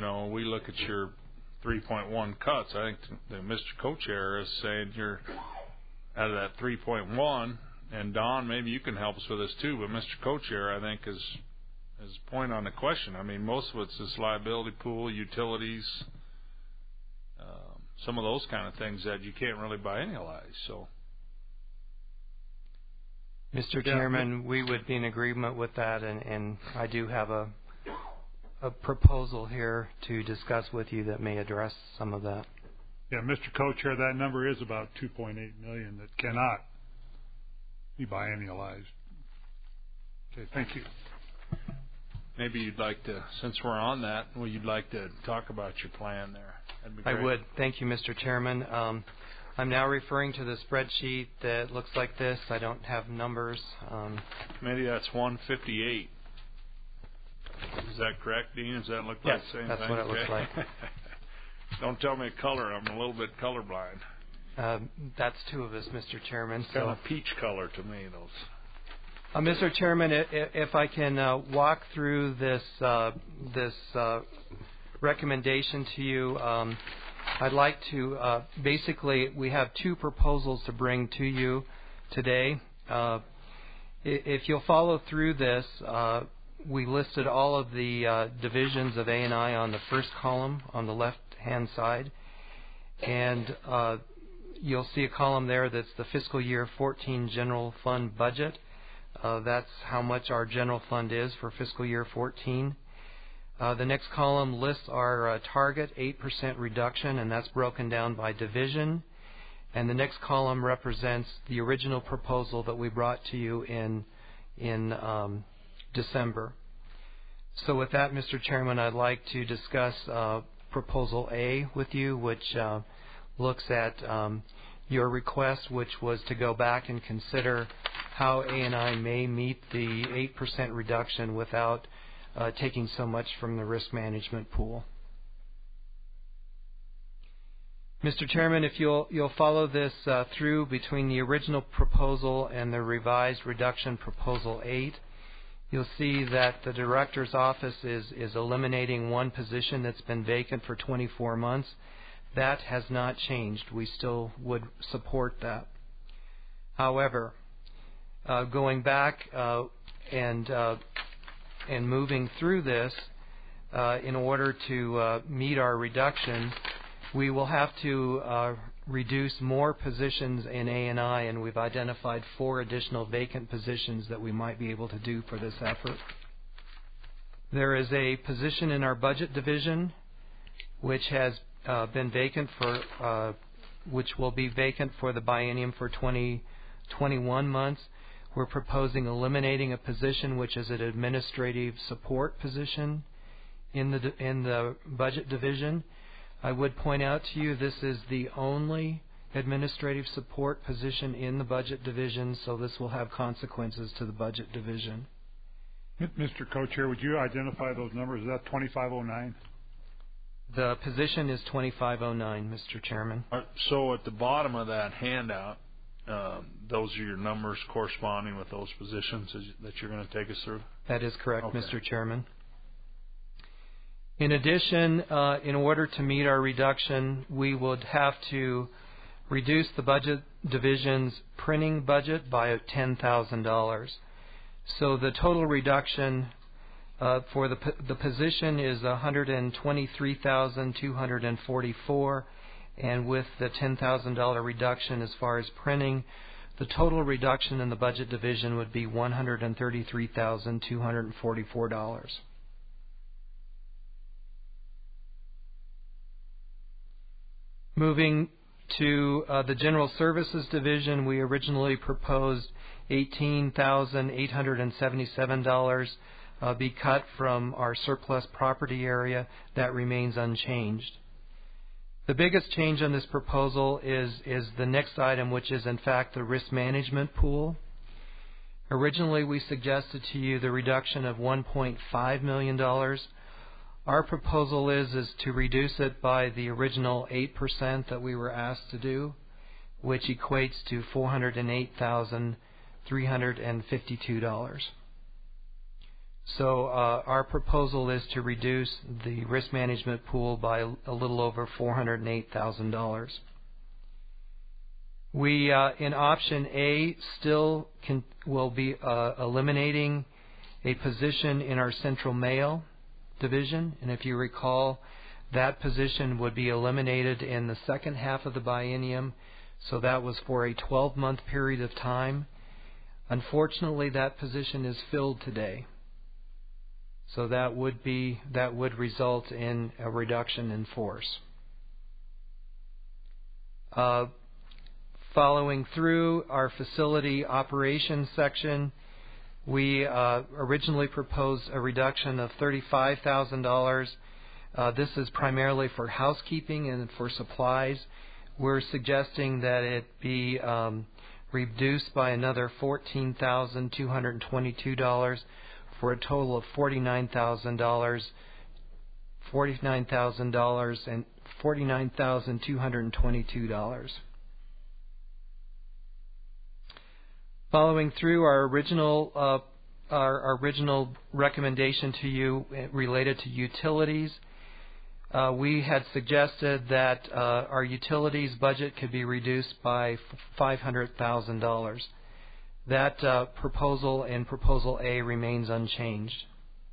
3.1 cuts, I think that Mr. Co-Chair is saying you're out of that 3.1, and Don, maybe you can help us with this too, but Mr. Co-Chair, I think, is point on the question. Most of it's this liability pool, utilities, some of those kind of things that you can't really biennialize. So, Mr. Chairman, we would be in agreement with that, and I do have a proposal here to discuss with you that may address some of that. Yeah, Mr. Co-Chair, that number is about $2.8 million that cannot be biennialized. Okay, thank you. Maybe you'd like to, since we're on that, you'd like to talk about your plan there. That'd be great. I would. Thank you, Mr. Chairman. I'm now referring to the spreadsheet that looks like this. I don't have numbers. Maybe that's 158. Is that correct, Dean? Does that look like the same that's thing? what it looks like. Don't tell me color. I'm a little bit colorblind. That's two of us, Mr. Chairman. Kind of peach color to me, those. Mr. Chairman, if I can walk through this recommendation to you, I'd like to basically we have two proposals to bring to you today. If you'll follow through this, we listed all of the divisions of A&I on the first column on the left-hand side, and you'll see a column there that's the fiscal year 14 general fund budget. That's how much our general fund is for fiscal year 14. The next column lists our target 8% reduction, and that's broken down by division. And the next column represents the original proposal that we brought to you in December. So with that, Mr. Chairman, I'd like to discuss Proposal A with you, which looks at your request, which was to go back and consider how A&I may meet the 8% reduction without taking so much from the risk management pool. Mr. Chairman, if you'll follow this through between the original proposal and the revised reduction Proposal 8, you'll see that the Director's Office is eliminating one position that's been vacant for 24 months. That has not changed. We still would support that. However, going back and moving through this, in order to meet our reduction, we will have to reduce more positions in A&I, and we've identified 4 additional vacant positions that we might be able to do for this effort. There is a position in our budget division which has been vacant for, which will be vacant for the biennium for 21 months. We're proposing eliminating a position which is an administrative support position in the budget division. I would point out to you this is the only administrative support position in the budget division, so this will have consequences to the budget division. Mr. Co-Chair, would you identify those numbers? Is that 2509? The position is 2509, Mr. Chairman. So at the bottom of that handout, those are your numbers corresponding with those positions that you're going to take us through? That is correct, okay. Mr. Chairman. In addition, in order to meet our reduction, we would have to reduce the budget division's printing budget by $10,000. So the total reduction for the position is $123,244, and with the $10,000 reduction as far as printing, the total reduction in the budget division would be $133,244. Moving to the General Services Division, we originally proposed $18,877 be cut from our surplus property area. That remains unchanged. The biggest change on this proposal is the next item, which is in fact the risk management pool. Originally, we suggested to you the reduction of $1.5 million. Our proposal is to reduce it by the original 8% that we were asked to do, which equates to $408,352. So our proposal is to reduce the risk management pool by a little over $408,000. We, in option A, still will be eliminating a position in our central mail division, and if you recall, that position would be eliminated in the second half of the biennium, so that was for a 12-month period of time. Unfortunately, that position is filled today, so that would result in a reduction in force. Following through our facility operations section, We originally proposed a reduction of $35,000. This is primarily for housekeeping and for supplies. We're suggesting that it be reduced by another $14,222 for a total of $49,222. Following through our original recommendation to you related to utilities, we had suggested that our utilities budget could be reduced by $500,000. That proposal in Proposal A remains unchanged.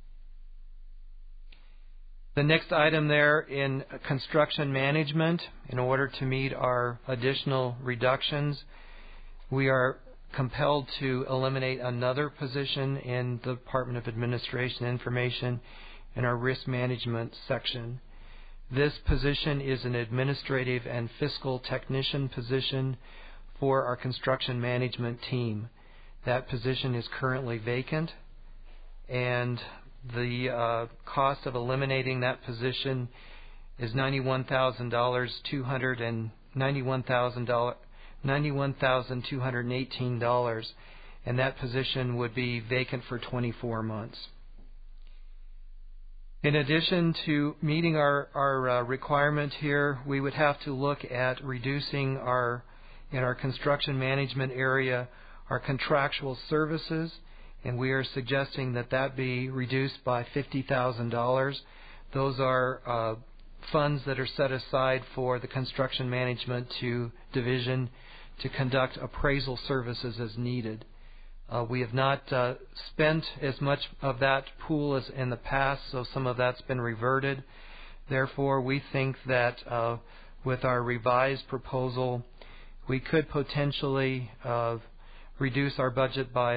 The next item there in construction management, in order to meet our additional reductions, we are compelled to eliminate another position in the Department of Administration and Information in our risk management section. This position is an administrative and fiscal technician position for our construction management team. That position is currently vacant, and the cost of eliminating that position is $91,218, and that position would be vacant for 24 months. In addition to meeting our requirement here, we would have to look at reducing in our construction management area our contractual services, and we are suggesting that be reduced by $50,000. Those are funds that are set aside for the construction management division to conduct appraisal services as needed. We have not spent as much of that pool as in the past, so some of that's been reverted. Therefore, we think that with our revised proposal, we could potentially reduce our budget by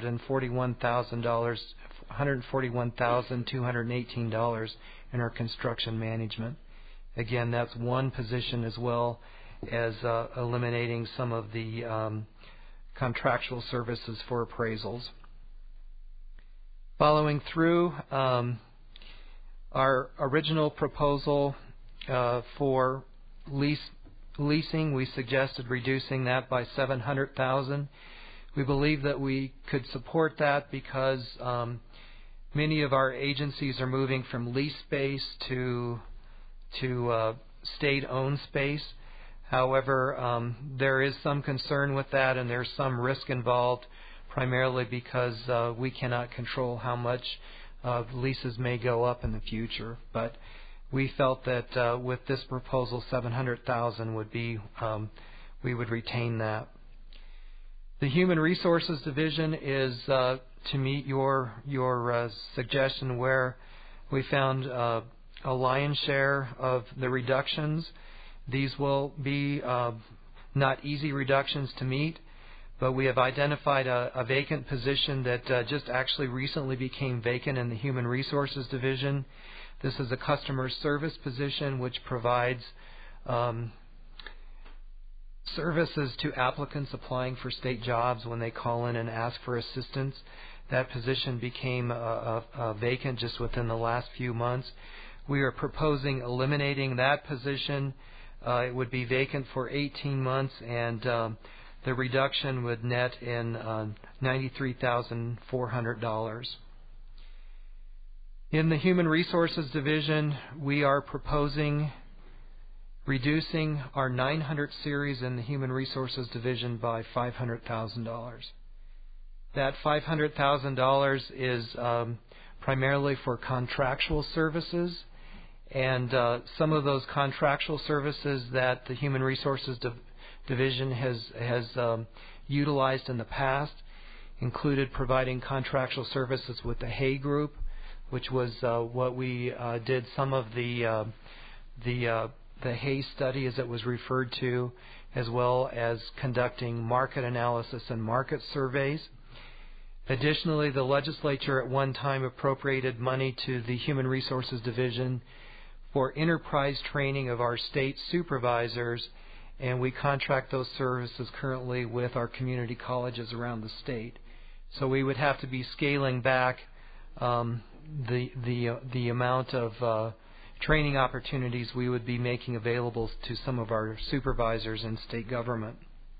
$141,218 in our construction management. Again, that's one position as well as eliminating some of the contractual services for appraisals. Following through, our original proposal for leasing, we suggested reducing that by $700,000. We believe that we could support that because many of our agencies are moving from lease space to state-owned space. However, there is some concern with that, and there's some risk involved, primarily because we cannot control how much leases may go up in the future. But we felt that with this proposal, $700,000 would be, we would retain that. The Human Resources Division is to meet your suggestion, where we found a lion's share of the reductions. These will be not easy reductions to meet, but we have identified a vacant position that just actually recently became vacant in the Human Resources Division. This is a customer service position which provides services to applicants applying for state jobs when they call in and ask for assistance. That position became vacant just within the last few months. We are proposing eliminating that position. It would be vacant for 18 months, and the reduction would net in $93,400. In the Human Resources Division, we are proposing reducing our 900 series in the Human Resources Division by $500,000. That $500,000 is primarily for contractual services, and some of those contractual services that the Human Resources Division has utilized in the past included providing contractual services with the Hay Group, which was what we did some of the Hay study, as it was referred to, as well as conducting market analysis and market surveys. Additionally, the legislature at one time appropriated money to the Human Resources Division for enterprise training of our state supervisors, and we contract those services currently with our community colleges around the state. So we would have to be scaling back the amount of training opportunities we would be making available to some of our supervisors in state government.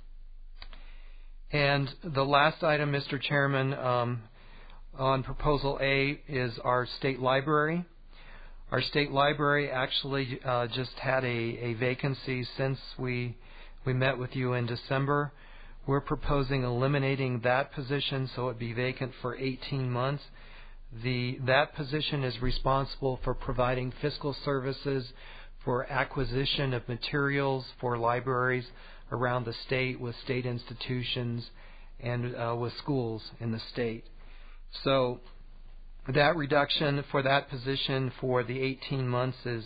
And the last item, Mr. Chairman, on Proposal A is our state library. Our state library actually just had a vacancy since we met with you in December. We're proposing eliminating that position so it be vacant for 18 months. That position is responsible for providing fiscal services for acquisition of materials for libraries around the state with state institutions and with schools in the state. So that reduction for that position for the 18 months is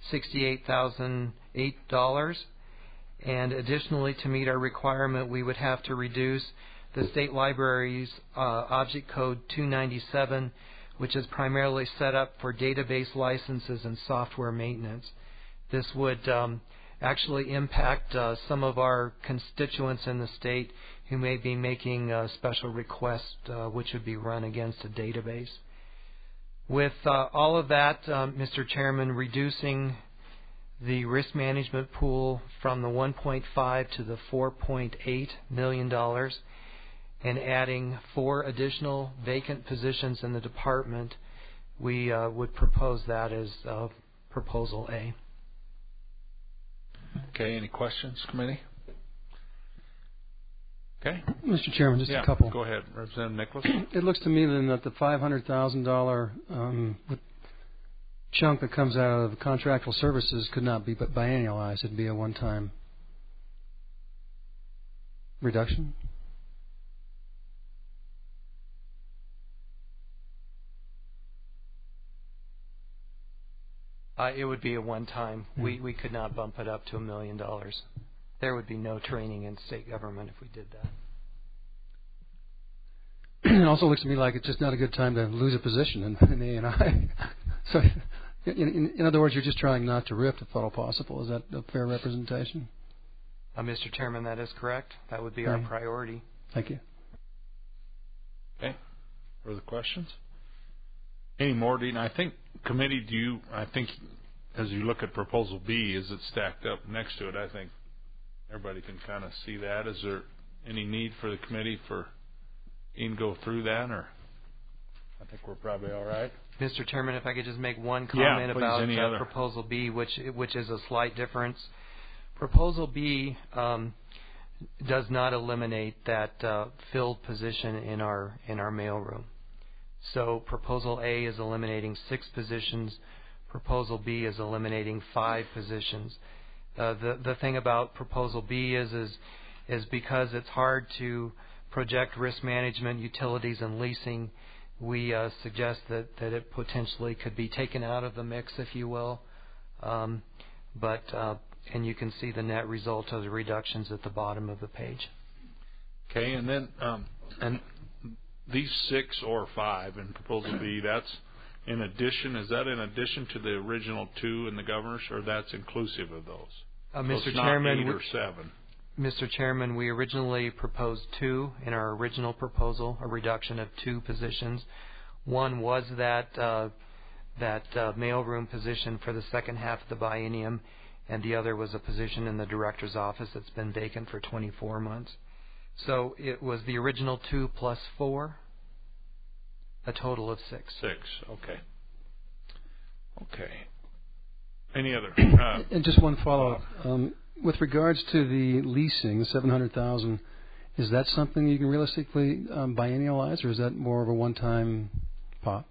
$68,008. And additionally, to meet our requirement, we would have to reduce the state library's object code 297, which is primarily set up for database licenses and software maintenance. This would actually impact some of our constituents in the state who may be making special requests which would be run against a database. With all of that, Mr. Chairman, reducing the risk management pool from the $1.5 to the $4.8 million and adding 4 additional vacant positions in the department, we would propose that as Proposal A. Okay, any questions, committee? Okay. Mr. Chairman, just a couple. Go ahead, Representative Nicholas. It looks to me then that the $500,000 chunk that comes out of contractual services could not be biannualized. It'd be a one-time reduction. It would be a one-time. We could not bump it up to $1 million. There would be no training in state government if we did that. It also looks to me like it's just not a good time to lose a position in A&I. So, in other words, you're just trying not to rip if at all possible. Is that a fair representation? Mr. Chairman, that is correct. That would be our priority. Thank you. Okay. Further questions? Any more, Dean? I think, committee, I think as you look at Proposal B, is it stacked up next to it? I think everybody can kind of see that. Is there any need for the committee for Ian go through that, or I think we're probably all right? Mr. Chairman, if I could just make one comment about Proposal B, which is a slight difference. Proposal B does not eliminate that filled position in our mailroom. So Proposal A is eliminating 6 positions. Proposal B is eliminating 5 positions. The thing about Proposal B is because it's hard to project risk management, utilities, and leasing, we suggest that it potentially could be taken out of the mix, if you will. And you can see the net result of the reductions at the bottom of the page. Okay, and then and these 6 or 5 in Proposal B, that's in addition. Is that in addition to the original 2 in the governor's, or that's inclusive of those? Mr. So Chairman, 8 or 7. Mr. Chairman, we originally proposed 2 in our original proposal, a reduction of 2 positions. One was that mailroom position for the second half of the biennium, and the other was a position in the director's office that's been vacant for 24 months. So it was the original 2 plus 4, a total of 6. 6, okay. Okay. Any other? And just one follow-up. With regards to the leasing, the $700,000, is that something you can realistically biennialize, or is that more of a one-time pop?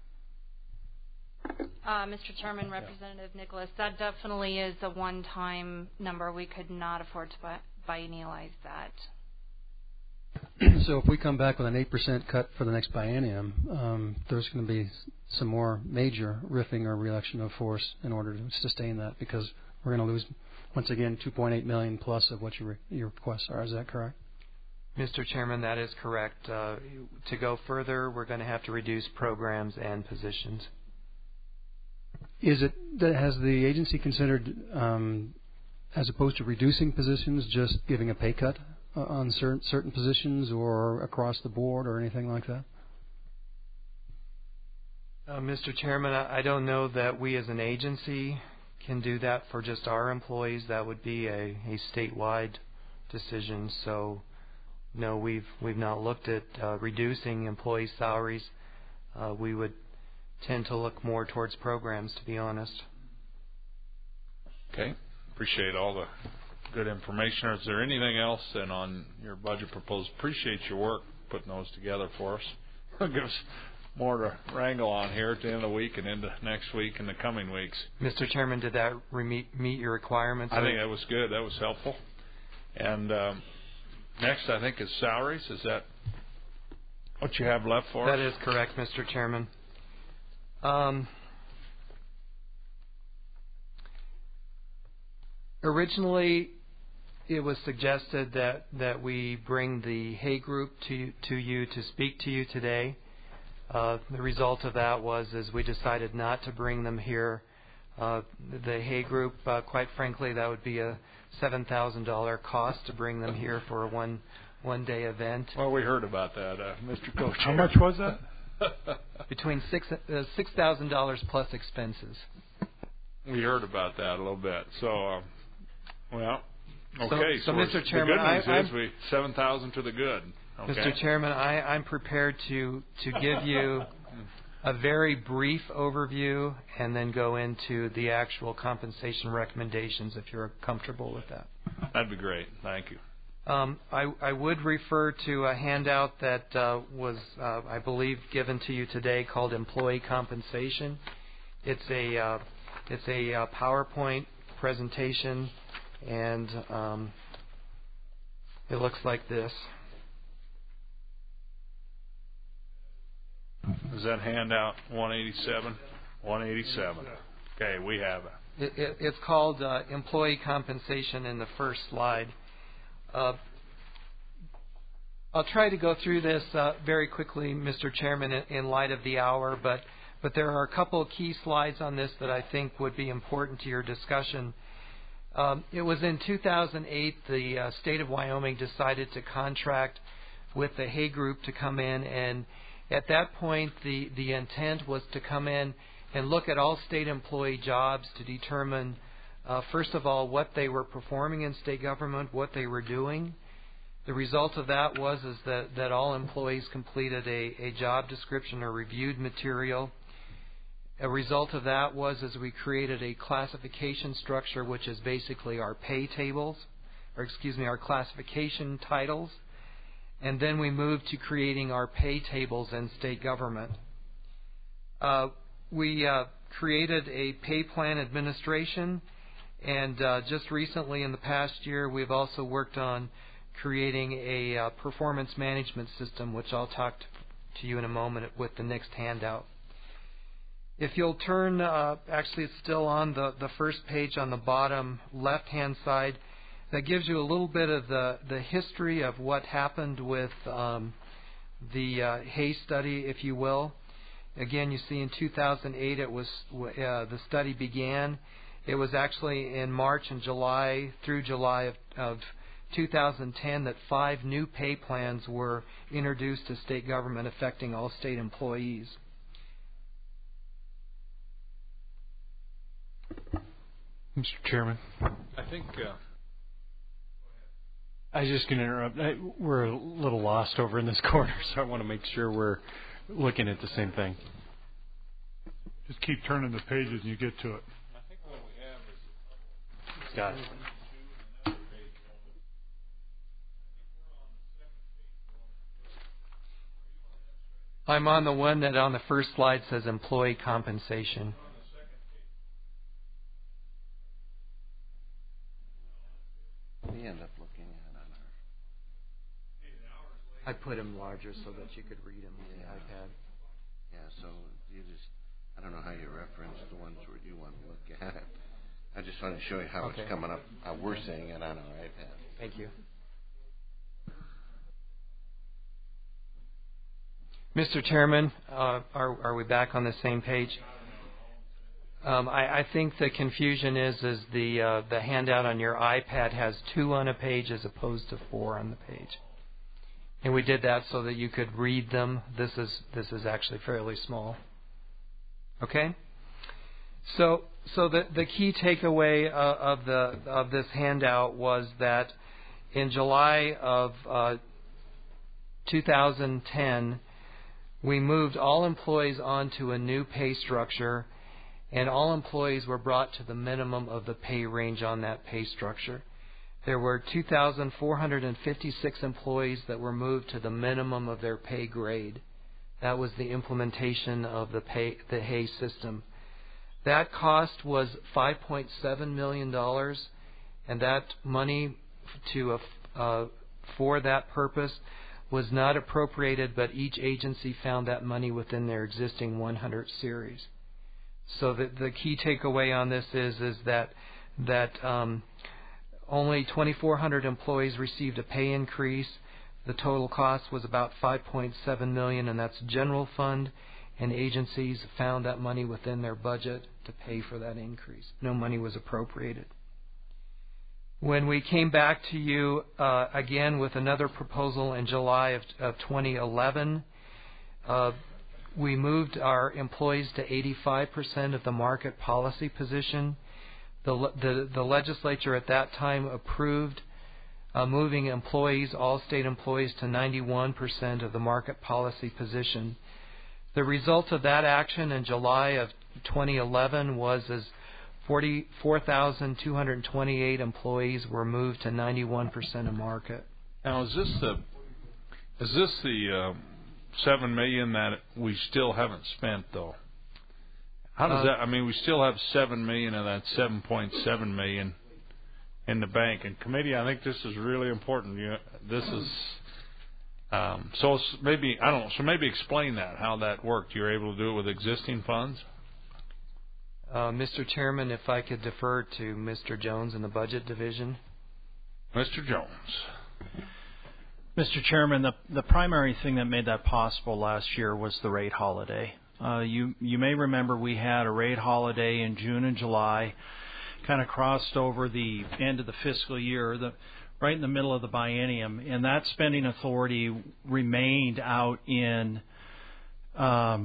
Mr. Chairman, Representative Nicholas, that definitely is a one-time number. We could not afford to biennialize that. So if we come back with an 8% cut for the next biennium, there's going to be some more major riffing or reduction of force in order to sustain that, because we're going to lose, once again, $2.8 million plus of what your requests are. Is that correct? Mr. Chairman, that is correct. To go further, we're going to have to reduce programs and positions. Has the agency considered, as opposed to reducing positions, just giving a pay cut on certain positions or across the board or anything like that? Mr. Chairman, I don't know that we as an agency can do that for just our employees. That would be a statewide decision. So, no, we've not looked at reducing employee salaries. We would tend to look more towards programs, to be honest. Okay. Appreciate all the good information. Is there anything else then on your budget proposal? Appreciate your work putting those together for us. It'll give us more to wrangle on here at the end of the week and into next week and the coming weeks. Mr. Chairman, did that meet your requirements? I think that was good. That was helpful. And next, I think, is salaries. Is that what you have left for us? That is correct, Mr. Chairman. Originally, it was suggested that we bring the Hay Group to you to speak to you today. The result of that was we decided not to bring them here. The Hay Group, quite frankly, that would be a $7,000 cost to bring them here for a one-day event. Well, we heard about that, Mr. Coach. How much was that? Between $6,000 plus expenses. We heard about that a little bit. So, well, okay. So Mr. Chairman, the good news is we 7,000 to the good. Okay. Mr. Chairman, I'm prepared to give you a very brief overview and then go into the actual compensation recommendations if you're comfortable with that. That'd be great. Thank you. I would refer to a handout that was, I believe, given to you today called Employee Compensation. It's a PowerPoint presentation, and it looks like this. Is that handout 187? 187. Okay, we have it. It's called Employee Compensation in the first slide. I'll try to go through this very quickly, Mr. Chairman, in light of the hour, but there are a couple of key slides on this that I think would be important to your discussion. It was in 2008 the state of Wyoming decided to contract with the Hay Group to come in, and at that point the intent was to come in and look at all state employee jobs to determine, first of all, what they were performing in state government, what they were doing. The result of that was that all employees completed a job description or reviewed material. A result of that was we created a classification structure, which is basically our pay tables, our classification titles. And then we moved to creating our pay tables in state government. We created a pay plan administration, and just recently in the past year we've also worked on creating a performance management system, which I'll talk to you in a moment with the next handout. If you'll turn, actually it's still on the first page on the bottom left-hand side, that gives you a little bit of the history of what happened with the Hay study, if you will. Again, you see in 2008 it was the study began. It was actually in March and July through July of 2010 that 5 new pay plans were introduced to state government affecting all state employees. Mr. Chairman. I think... I was just going to interrupt. We're a little lost over in this corner, so I want to make sure we're looking at the same thing. Just keep turning the pages and you get to it. I think what we have is... Got it. I'm on the one that on the first slide says employee compensation. We end up looking at it on our... I put them larger so that you could read them on the iPad. Yeah, so you just... I don't know how you reference the ones where you want to look at it. I just want to show you how it's coming up, how we're seeing it on our iPad. Thank you. Mr. Chairman, are we back on the same page? I think the confusion is the handout on your iPad has 2 on a page as opposed to 4 on the page, and we did that so that you could read them. This is actually fairly small. Okay, so the key takeaway of this handout was that in July of 2010, we moved all employees onto a new pay structure, and all employees were brought to the minimum of the pay range on that pay structure. There were 2,456 employees that were moved to the minimum of their pay grade. That was the implementation of the HAY system. That cost was $5.7 million, and that money for that purpose was not appropriated, but each agency found that money within their existing 100 series. So the key takeaway on this is that only 2,400 employees received a pay increase. The total cost was about $5.7 million, and that's general fund, and agencies found that money within their budget to pay for that increase. No money was appropriated. When we came back to you again with another proposal in July of 2011, we moved our employees to 85% of the market policy position. The legislature at that time approved moving employees, all state employees, to 91% of the market policy position. The result of that action in July of 2011 was 44,228 employees were moved to 91% of market. Now, is this the $7 million that we still haven't spent though? How does that? I mean, we still have $7 million of that $7.7 million in the bank. And committee, I think this is really important. This is so maybe I don't know. So maybe explain that, how that worked. You're able to do it with existing funds. Mr. Chairman, if I could defer to Mr. Jones in the Budget Division. Mr. Jones. Mr. Chairman, the primary thing that made that possible last year was the rate holiday. You may remember we had a rate holiday in June and July, kind of crossed over the end of the fiscal year, right in the middle of the biennium, and that spending authority remained out in all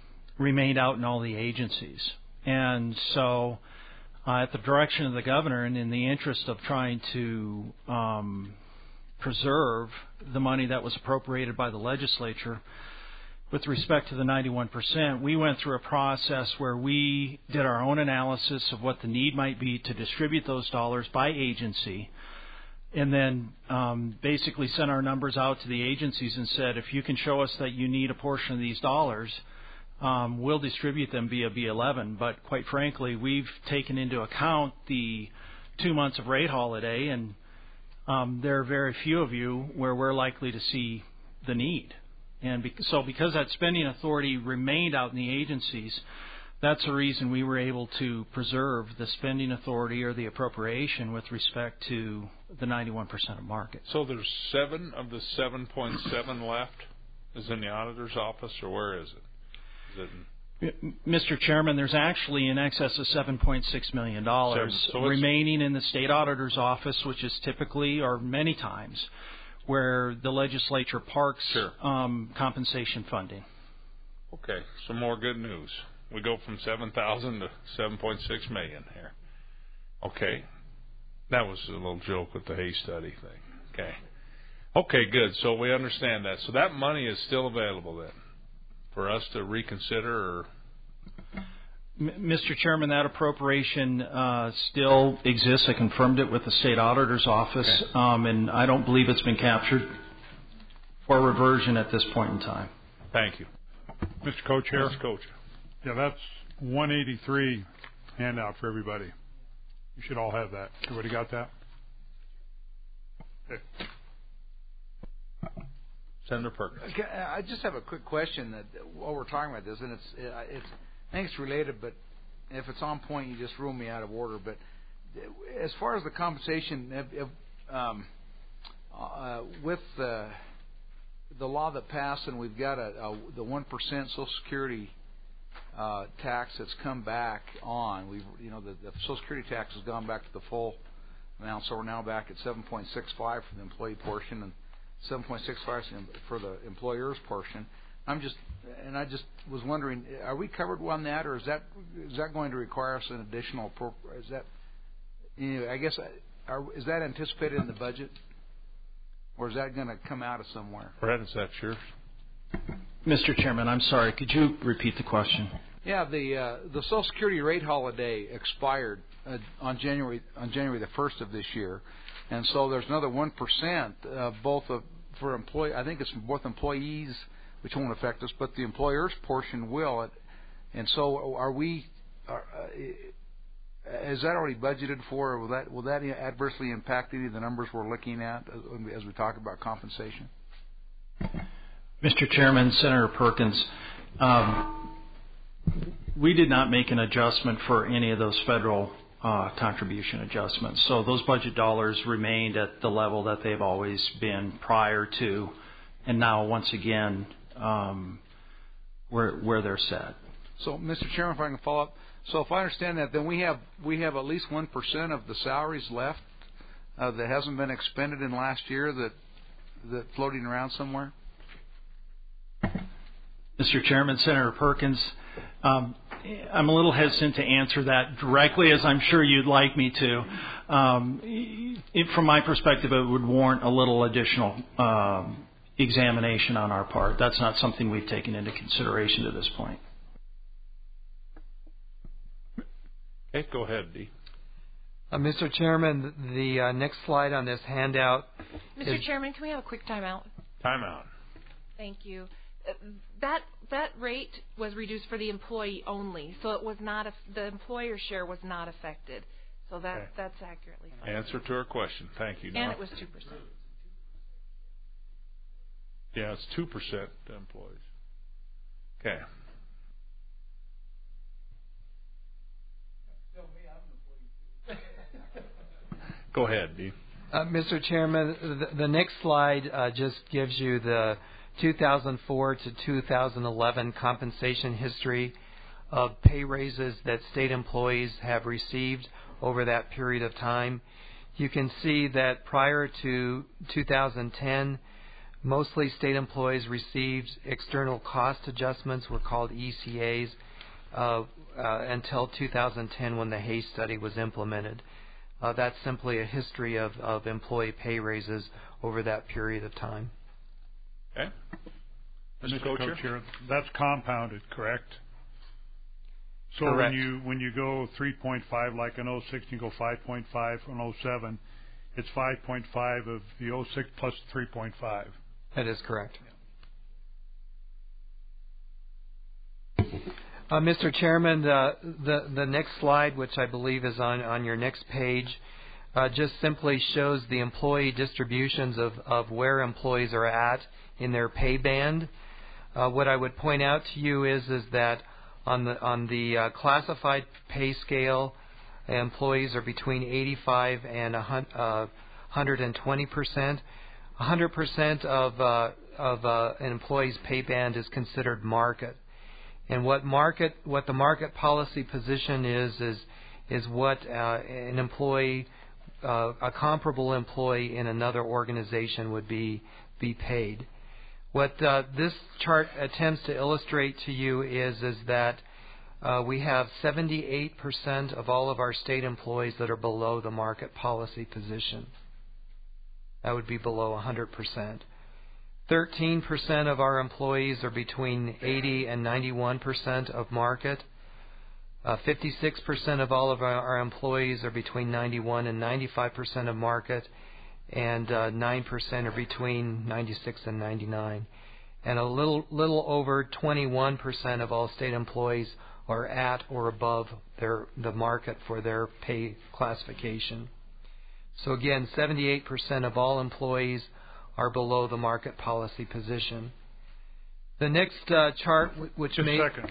the agencies. And so, at the direction of the governor, and in the interest of trying to preserve the money that was appropriated by the legislature, with respect to the 91%, we went through a process where we did our own analysis of what the need might be to distribute those dollars by agency, and then basically sent our numbers out to the agencies and said, if you can show us that you need a portion of these dollars, we'll distribute them via B11. But quite frankly, we've taken into account the 2 months of rate holiday, and there are very few of you where we're likely to see the need. And so because that spending authority remained out in the agencies, that's the reason we were able to preserve the spending authority or the appropriation with respect to the 91% of market. So there's 7 of the 7.7 left is in the auditor's office, or where is it? Mr. Chairman, there's actually in excess of $7.6 million remaining in the state auditor's office, which is typically or many times where the legislature parks compensation funding. Okay, some more good news. We go from 7,000 to 7.6 million here. Okay, that was a little joke with the Hay study thing. Okay, good. So we understand that. So that money is still available then for us to reconsider, or? Mr. Chairman, that appropriation still exists. I confirmed it with the state auditor's office, and I don't believe it's been captured for reversion at this point in time. Thank you. Mr. Co-Chair? Mr. Co-Chair. Yeah, that's 183 handout for everybody. You should all have that. Everybody got that? Okay. Senator Perkins. Okay, I just have a quick question that while we're talking about this, and I think it's related, but if it's on point, you just rule me out of order. But as far as the compensation, with the law that passed, and we've got the 1% Social Security tax that's come back on. The Social Security tax has gone back to the full amount, so we're now back at 7.65 for the employee portion and 7.65 for the employer's portion. I just was wondering, are we covered on that, or is that going to require us an additional? Is that, I guess, is that anticipated in the budget, or is that going to come out of somewhere? Brad, is that yours? Mr. Chairman, I'm sorry. Could you repeat the question? Yeah, the Social Security rate holiday expired on January the 1st of this year, and so there's another 1% for employee. I think it's both employees, which won't affect us, but the employer's portion will. And so, is that already budgeted for? Or will that adversely impact any of the numbers we're looking at as we talk about compensation? Mr. Chairman, Senator Perkins, we did not make an adjustment for any of those federal contribution adjustments. So those budget dollars remained at the level that they've always been prior to, and now once again where they're set. So, Mr. Chairman, if I can follow up. So if I understand that, then we have at least 1% of the salaries left that hasn't been expended in last year that floating around somewhere? Mr. Chairman, Senator Perkins, I'm a little hesitant to answer that directly, as I'm sure you'd like me to. From my perspective, it would warrant a little additional examination on our part. That's not something we've taken into consideration to this point. Okay, go ahead, Dee. Mr. Chairman, the next slide on this handout. Mr. Chairman, can we have a quick timeout? Timeout. Thank you. That rate was reduced for the employee only, so it was not the employer share was not affected. So that's accurately fine. Answer to her question. Thank you. And it was 2%. Yeah, it's 2% to employees. Okay. Go ahead, Dee. Mr. Chairman, the next slide just gives you the 2004 to 2011 compensation history of pay raises that state employees have received over that period of time. You can see that prior to 2010, mostly state employees received external cost adjustments, were called ECAs, until 2010 when the Hayes study was implemented. That's simply a history of employee pay raises over that period of time. Okay. Mr. Co-Chair, that's compounded, correct? So Correct. when you go 3.5 like in 06, you go 5.5 from 07, it's 5.5 of the 06 plus 3.5. That is correct. Mr. Chairman, the next slide, which I believe is on your next page, just simply shows the employee distributions of where employees are at in their pay band. What I would point out to you is that on the classified pay scale, employees are between 85 and 120%. 100% of an employee's pay band is considered market. And what the market policy position is what an employee, a comparable employee in another organization would be paid. What this chart attempts to illustrate to you is that we have 78% of all of our state employees that are below the market policy position. That would be below 100%. 13% of our employees are between 80 and 91% of market. 56% of all of our employees are between 91 and 95% of market, and 9% are between 96 and 99. And a little over 21% of all state employees are at or above the market for their pay classification. So again, 78% of all employees are below the market policy position. The next chart, which Just a second,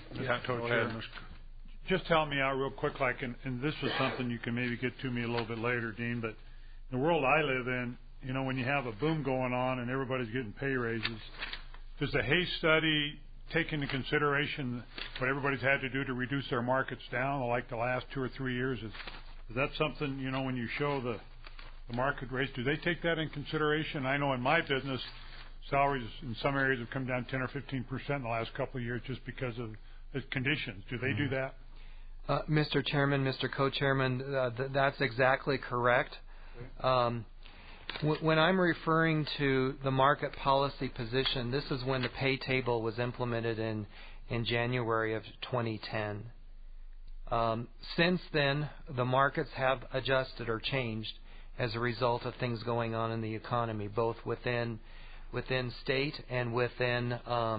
just help me out real quick, and this is something you can maybe get to me a little bit later, Dean, but in the world I live in, when you have a boom going on and everybody's getting pay raises, does the Hayes study take into consideration what everybody's had to do to reduce their markets down, like the last 2 or 3 years? Is that something, when you show the market rates, do they take that in consideration? I know in my business, salaries in some areas have come down 10 or 15% in the last couple of years just because of the conditions. Do they do that? Mr. Chairman, Mr. Co-Chairman, that's exactly correct. When I'm referring to the market policy position, this is when the pay table was implemented in January of 2010. Since then, the markets have adjusted or changed as a result of things going on in the economy, both within state and within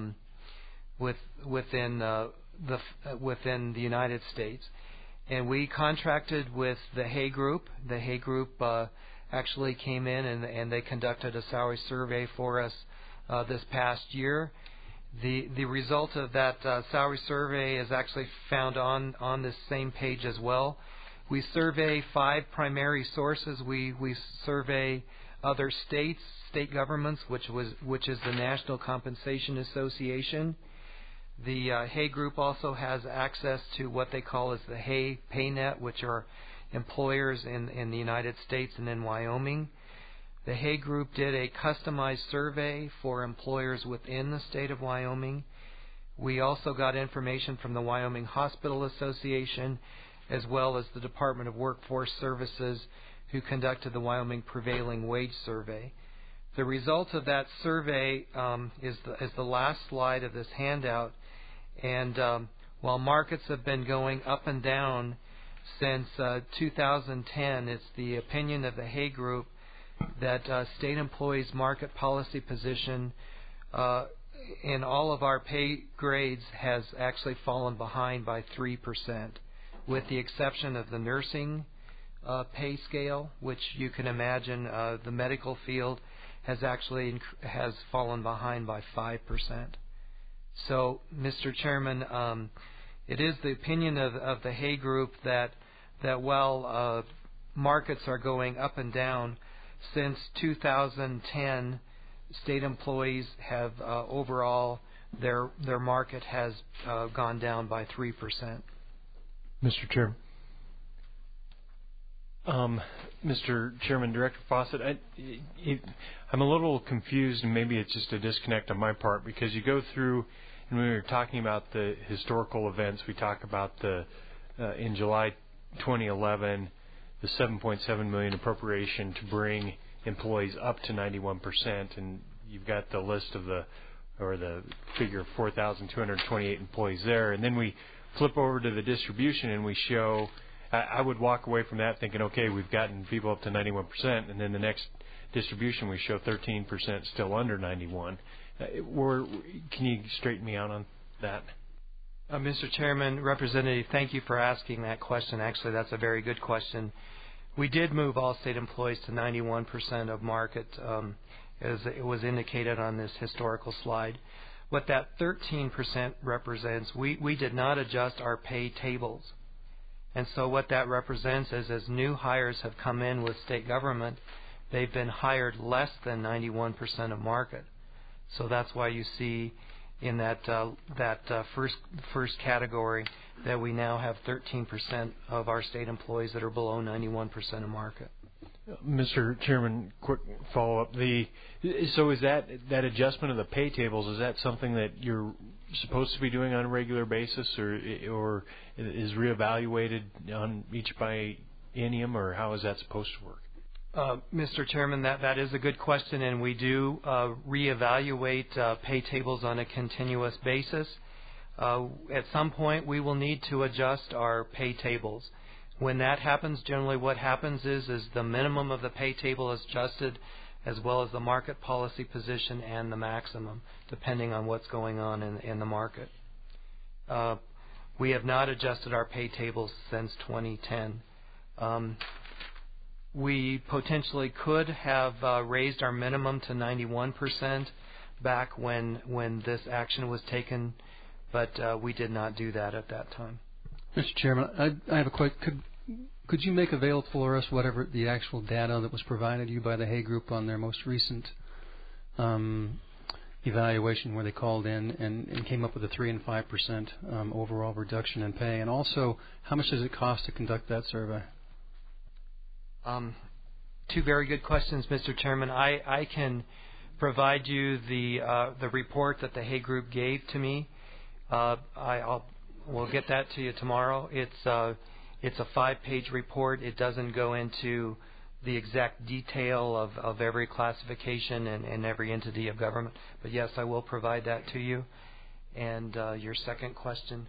the United States. And we contracted with the Hay Group. The Hay Group actually came in and they conducted a salary survey for us this past year. The result of that salary survey is actually found on this same page as well. We survey 5 primary sources. We survey other states, state governments, which is the National Compensation Association. The Hay Group also has access to what they call as the Hay PayNet, which are employers in the United States and in Wyoming. The Hay Group did a customized survey for employers within the state of Wyoming. We also got information from the Wyoming Hospital Association as well as the Department of Workforce Services, who conducted the Wyoming Prevailing Wage Survey. The result of that survey is the last slide of this handout. And while markets have been going up and down since 2010, it's the opinion of the Hay Group that state employees' market policy position in all of our pay grades has actually fallen behind by 3%, with the exception of the nursing pay scale, which you can imagine the medical field has fallen behind by 5%. So, Mr. Chairman, it is the opinion of the Hay Group that while markets are going up and down, since 2010, state employees have overall their market has gone down by 3%. Mr. Chairman. Mr. Chairman, Director Fawcett, I'm a little confused, and maybe it's just a disconnect on my part, because you go through, and when we were talking about the historical events, we talk about in July 2011, the $7.7 million appropriation to bring employees up to 91%, and you've got the list of the figure of 4,228 employees there, and then we flip over to the distribution and we show. I would walk away from that thinking, okay, we've gotten people up to 91%, and then the next distribution we show 13% still under 91. Can you straighten me out on that? Mr. Chairman, Representative, thank you for asking that question. Actually, that's a very good question. We did move all state employees to 91% of market, as it was indicated on this historical slide. What that 13% represents, we did not adjust our pay tables. And so what that represents is as new hires have come in with state government, they've been hired less than 91% of market. So that's why you see in that first category that we now have 13% of our state employees that are below 91% of market. Mr. Chairman, quick follow-up. So is that adjustment of the pay tables, is that something that you're supposed to be doing on a regular basis, or is reevaluated on each biennium, or how is that supposed to work? Mr. Chairman, that is a good question, and we do reevaluate pay tables on a continuous basis. At some point, we will need to adjust our pay tables. When that happens, generally what happens is the minimum of the pay table is adjusted, as well as the market policy position and the maximum, depending on what's going on in the market. We have not adjusted our pay tables since 2010. We potentially could have raised our minimum to 91% back when this action was taken, but we did not do that at that time. Mr. Chairman, I have a question. Could you make available for us whatever the actual data that was provided to you by the Hay Group on their most recent evaluation where they called in and came up with a 3 and 5% overall reduction in pay? And also, how much does it cost to conduct that survey? Two very good questions, Mr. Chairman. I can provide you the report that the Hay Group gave to me. We'll get that to you tomorrow. It's a 5-page report. It doesn't go into the exact detail of every classification and every entity of government. But yes, I will provide that to you. And your second question,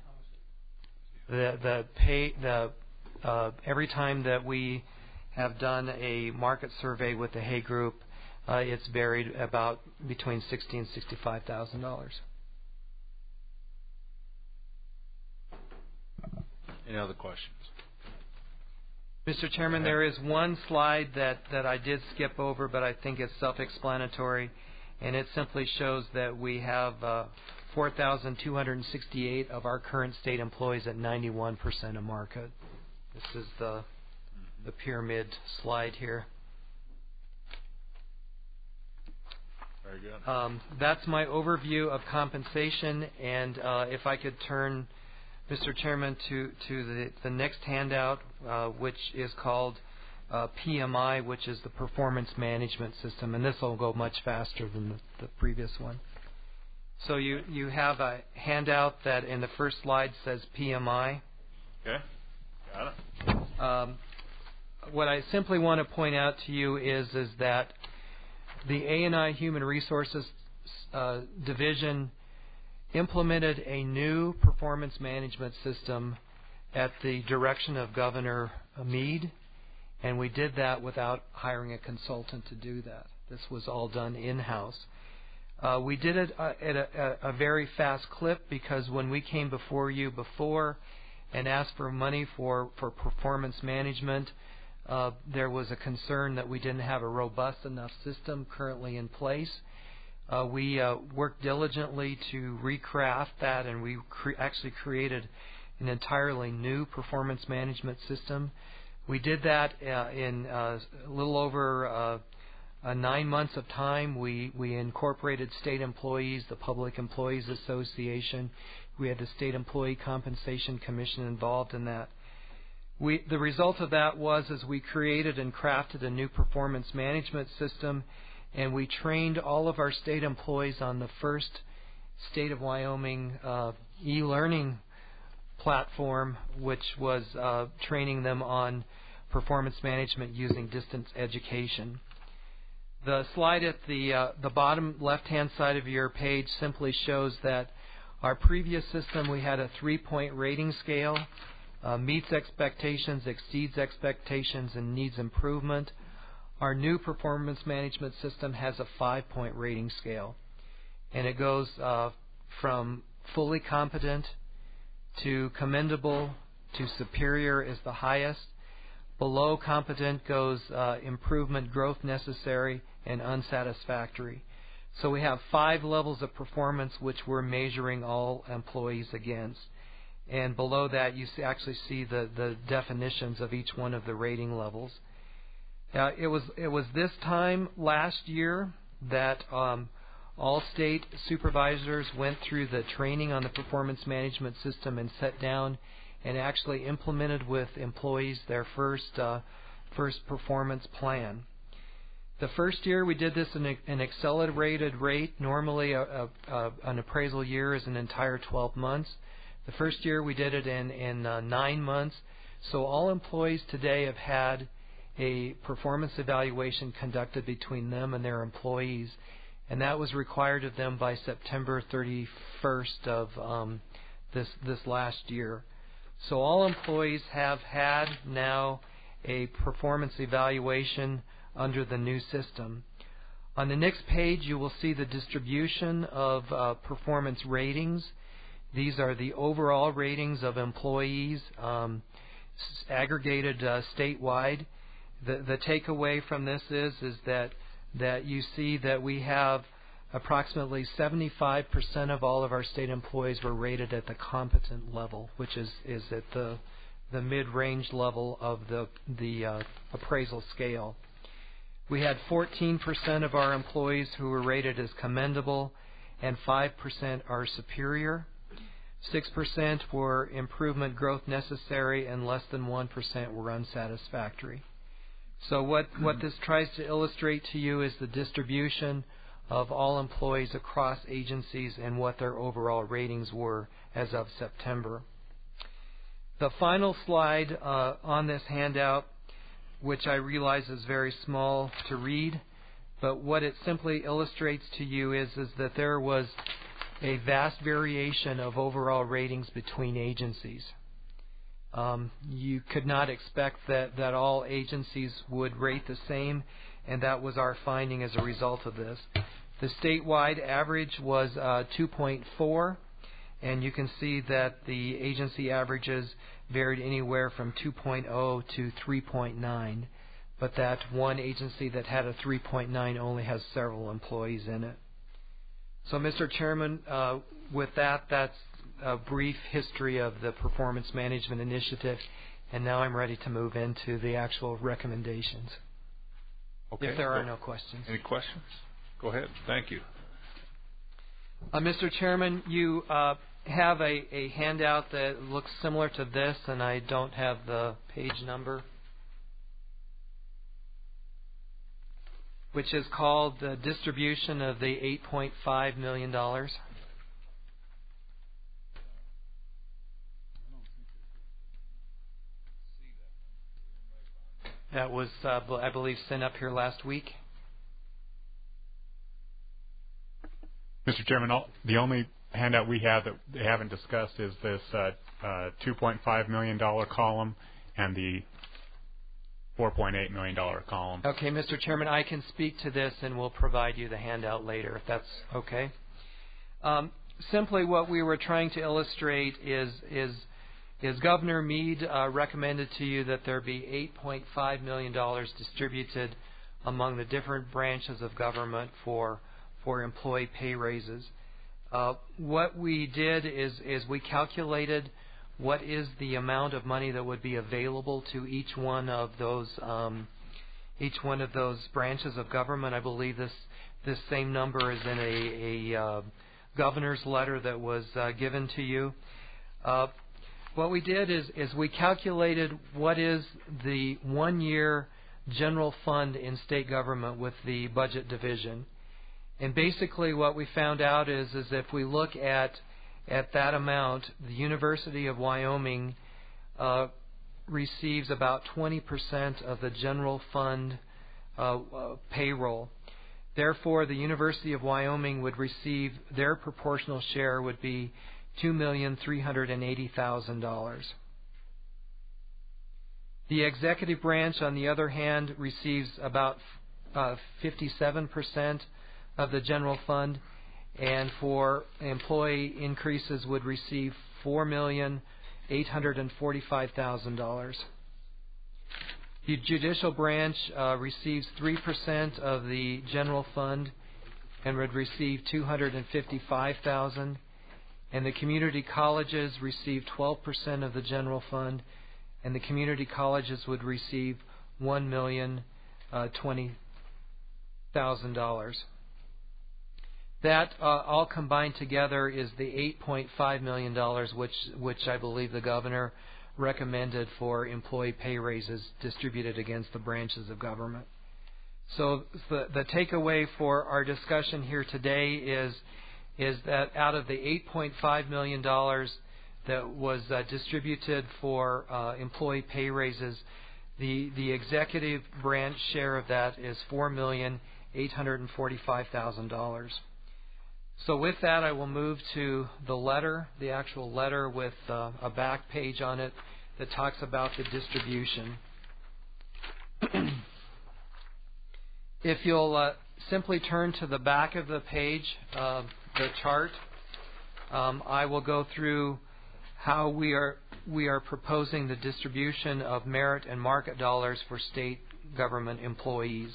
every time that we have done a market survey with the Hay Group, it's varied about between $60,000 and $65,000. Any other questions? Mr. Chairman, there is one slide that I did skip over, but I think it's self-explanatory, and it simply shows that we have 4,268 of our current state employees at 91% of market. This is the pyramid slide here. Very good. That's my overview of compensation, and if I could turn, Mr. Chairman, to the next handout, which is called PMI, which is the Performance Management System, and this will go much faster than the previous one. So you have a handout that in the first slide says PMI. Okay, got it. What I simply want to point out to you is that the A&I Human Resources Division implemented a new performance management system at the direction of Governor Meade, and we did that without hiring a consultant to do that. This was all done in-house. We did it at a very fast clip because when we came before you before and asked for money for performance management, there was a concern that we didn't have a robust enough system currently in place. We worked diligently to recraft that, and we actually created an entirely new performance management system. We did that in a little over 9 months of time. We incorporated state employees, the Public Employees Association. We had the State Employee Compensation Commission involved in that. The result of that was we created and crafted a new performance management system, and we trained all of our state employees on the first State of Wyoming e-learning platform, which was training them on performance management using distance education. The slide at the bottom left-hand side of your page simply shows that our previous system, we had a 3-point rating scale. Meets expectations, exceeds expectations, and needs improvement. Our new performance management system has a 5-point rating scale, and it goes from fully competent to commendable to superior is the highest. Below competent goes improvement, growth necessary, and unsatisfactory. So we have 5 levels of performance which we're measuring all employees against. And below that, you actually see the definitions of each one of the rating levels. It was this time last year that all state supervisors went through the training on the performance management system and sat down and actually implemented with employees their first performance plan. The first year we did this in an accelerated rate. Normally, an appraisal year is an entire 12 months. The first year we did it in 9 months. So all employees today have had a performance evaluation conducted between them and their employees, and that was required of them by September 31st of this last year. So all employees have had now a performance evaluation under the new system. On the next page, you will see the distribution of performance ratings. These are the overall ratings of employees aggregated statewide. The takeaway from this is that you see that we have approximately 75% of all of our state employees were rated at the competent level, which is at the mid-range level of the appraisal scale. We had 14% of our employees who were rated as commendable, and 5% are superior. 6% were improvement growth necessary, and less than 1% were unsatisfactory. So what this tries to illustrate to you is the distribution of all employees across agencies and what their overall ratings were as of September. The final slide on this handout, which I realize is very small to read, but what it simply illustrates to you is that there was a vast variation of overall ratings between agencies. You could not expect that all agencies would rate the same, and that was our finding as a result of this. The statewide average was 2.4, and you can see that the agency averages varied anywhere from 2.0 to 3.9, but that one agency that had a 3.9 only has several employees in it. So, Mr. Chairman, with that's a brief history of the Performance Management Initiative, and now I'm ready to move into the actual recommendations. Okay. If there are no questions. Any questions? Go ahead. Thank you. Mr. Chairman, you have a handout that looks similar to this, and I don't have the page number, which is called the distribution of the $8.5 million. That was, I believe, sent up here last week. Mr. Chairman, the only handout we have that they haven't discussed is this $2.5 million column and the $4.8 million column. Okay, Mr. Chairman, I can speak to this and we'll provide you the handout later, if that's okay. Simply what we were trying to illustrate is Governor Meade recommended to you that there be $8.5 million distributed among the different branches of government for employee pay raises. What we did is we calculated what is the amount of money that would be available to each one of those branches of government. I believe this same number is in a governor's letter that was given to you. What we did is we calculated what is the 1-year general fund in state government with the budget division. And basically what we found out is if we look at that amount, the University of Wyoming receives about 20% of the general fund payroll. Therefore, the University of Wyoming would receive, their proportional share would be $2,380,000. The executive branch, on the other hand, receives about 57% of the general fund, and for employee increases would receive $4,845,000. The judicial branch receives 3% of the general fund and would receive $255,000, and the community colleges receive 12% of the general fund, and the community colleges would receive $1,020,000. That all combined together is the $8.5 million, which I believe the governor recommended for employee pay raises distributed against the branches of government. So the takeaway for our discussion here today is that out of the $8.5 million that was distributed for employee pay raises, the executive branch share of that is $4,845,000. So with that, I will move to the letter, the actual letter with a back page on it that talks about the distribution. If you'll simply turn to the back of the page, the chart, I will go through how we are proposing the distribution of merit and market dollars for state government employees.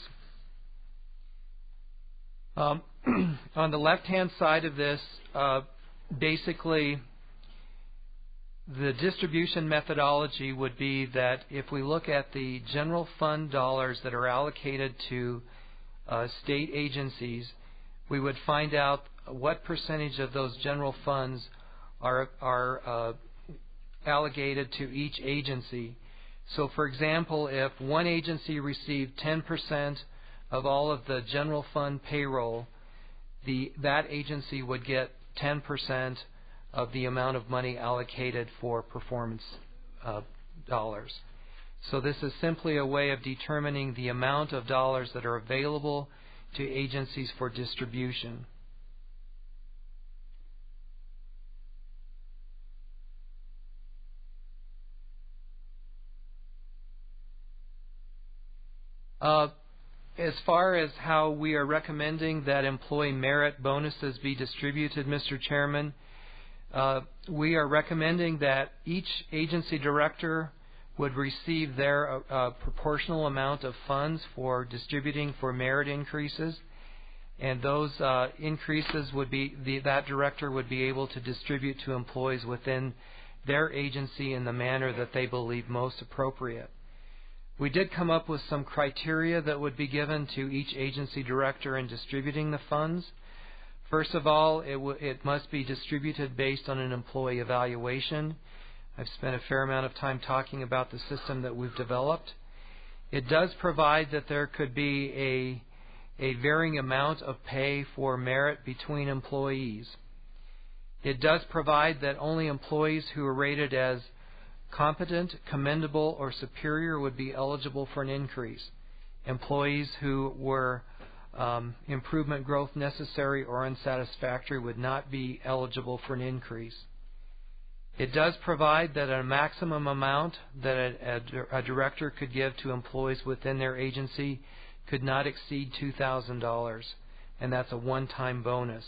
On the left-hand side of this, basically, the distribution methodology would be that if we look at the general fund dollars that are allocated to state agencies, we would find out what percentage of those general funds are allocated to each agency. So, for example, if one agency received 10% of all of the general fund payroll, that agency would get 10% of the amount of money allocated for performance dollars. So this is simply a way of determining the amount of dollars that are available to agencies for distribution. As far as how we are recommending that employee merit bonuses be distributed, Mr. Chairman, we are recommending that each agency director would receive their proportional amount of funds for distributing for merit increases, and those increases would be that director would be able to distribute to employees within their agency in the manner that they believe most appropriate. We did come up with some criteria that would be given to each agency director in distributing the funds. First of all, it must be distributed based on an employee evaluation. I've spent a fair amount of time talking about the system that we've developed. It does provide that there could be a varying amount of pay for merit between employees. It does provide that only employees who are rated as competent, commendable, or superior would be eligible for an increase. Employees who were improvement growth necessary or unsatisfactory would not be eligible for an increase. It does provide that a maximum amount that a director could give to employees within their agency could not exceed $2,000, and that's a one-time bonus.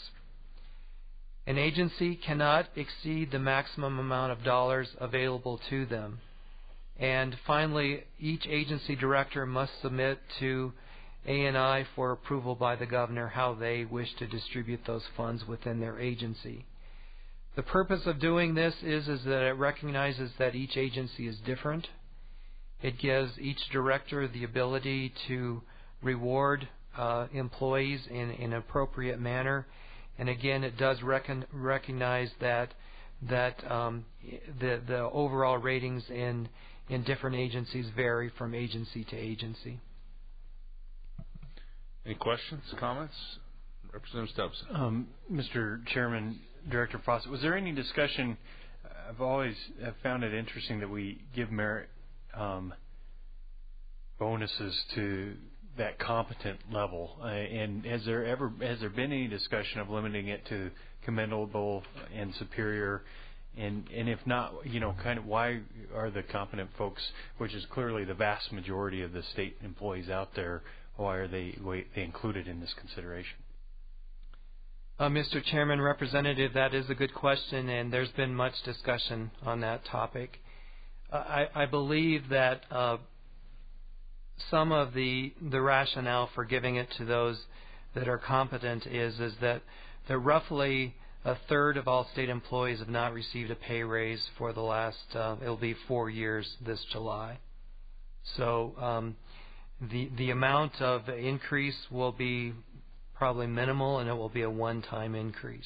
An agency cannot exceed the maximum amount of dollars available to them. And finally, each agency director must submit to ANI for approval by the governor how they wish to distribute those funds within their agency. The purpose of doing this is that it recognizes that each agency is different. It gives each director the ability to reward employees in an appropriate manner. And again, it does recognize that the overall ratings in different agencies vary from agency to agency. Any questions, comments? Representative Stubbs. Mr. Chairman, Director Fawcett, was there any discussion? I've found it interesting that we give merit bonuses to that competent level, and has there been any discussion of limiting it to commendable and superior, and if not, kind of why are the competent folks, which is clearly the vast majority of the state employees out there, why are they included in this consideration? Mr. Chairman, Representative, that is a good question, and there's been much discussion on that topic. I believe that some of the rationale for giving it to those that are competent is that roughly a third of all state employees have not received a pay raise for the last, it'll be 4 years this July. So the amount of increase will be probably minimal, and it will be a one-time increase.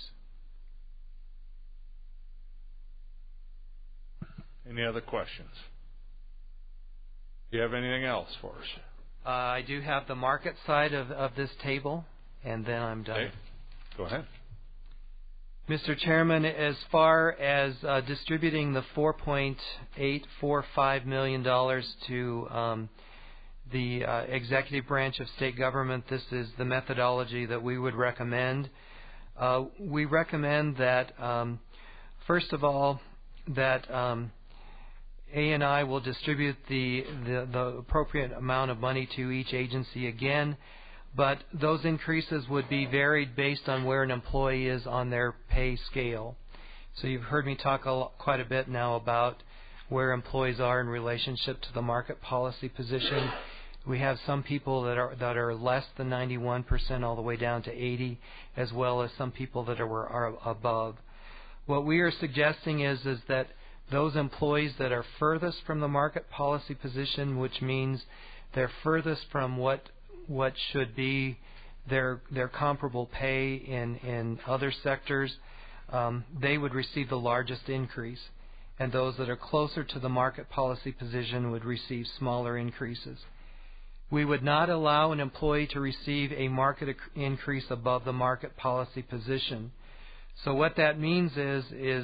Any other questions? Do you have anything else for us? I do have the market side of this table, and then I'm done. Okay. Go ahead. Mr. Chairman, as far as distributing the $4.845 million to the executive branch of state government, this is the methodology that we would recommend. We recommend that, first of all, that ANI will distribute the appropriate amount of money to each agency again, but those increases would be varied based on where an employee is on their pay scale. So you've heard me talk quite a bit now about where employees are in relationship to the market policy position. We have some people that are less than 91% all the way down to 80%, as well as some people that are above. What we are suggesting is that those employees that are furthest from the market policy position, which means they're furthest from what should be their comparable pay in other sectors, they would receive the largest increase, and those that are closer to the market policy position would receive smaller increases. We would not allow an employee to receive a market increase above the market policy position. So what that means is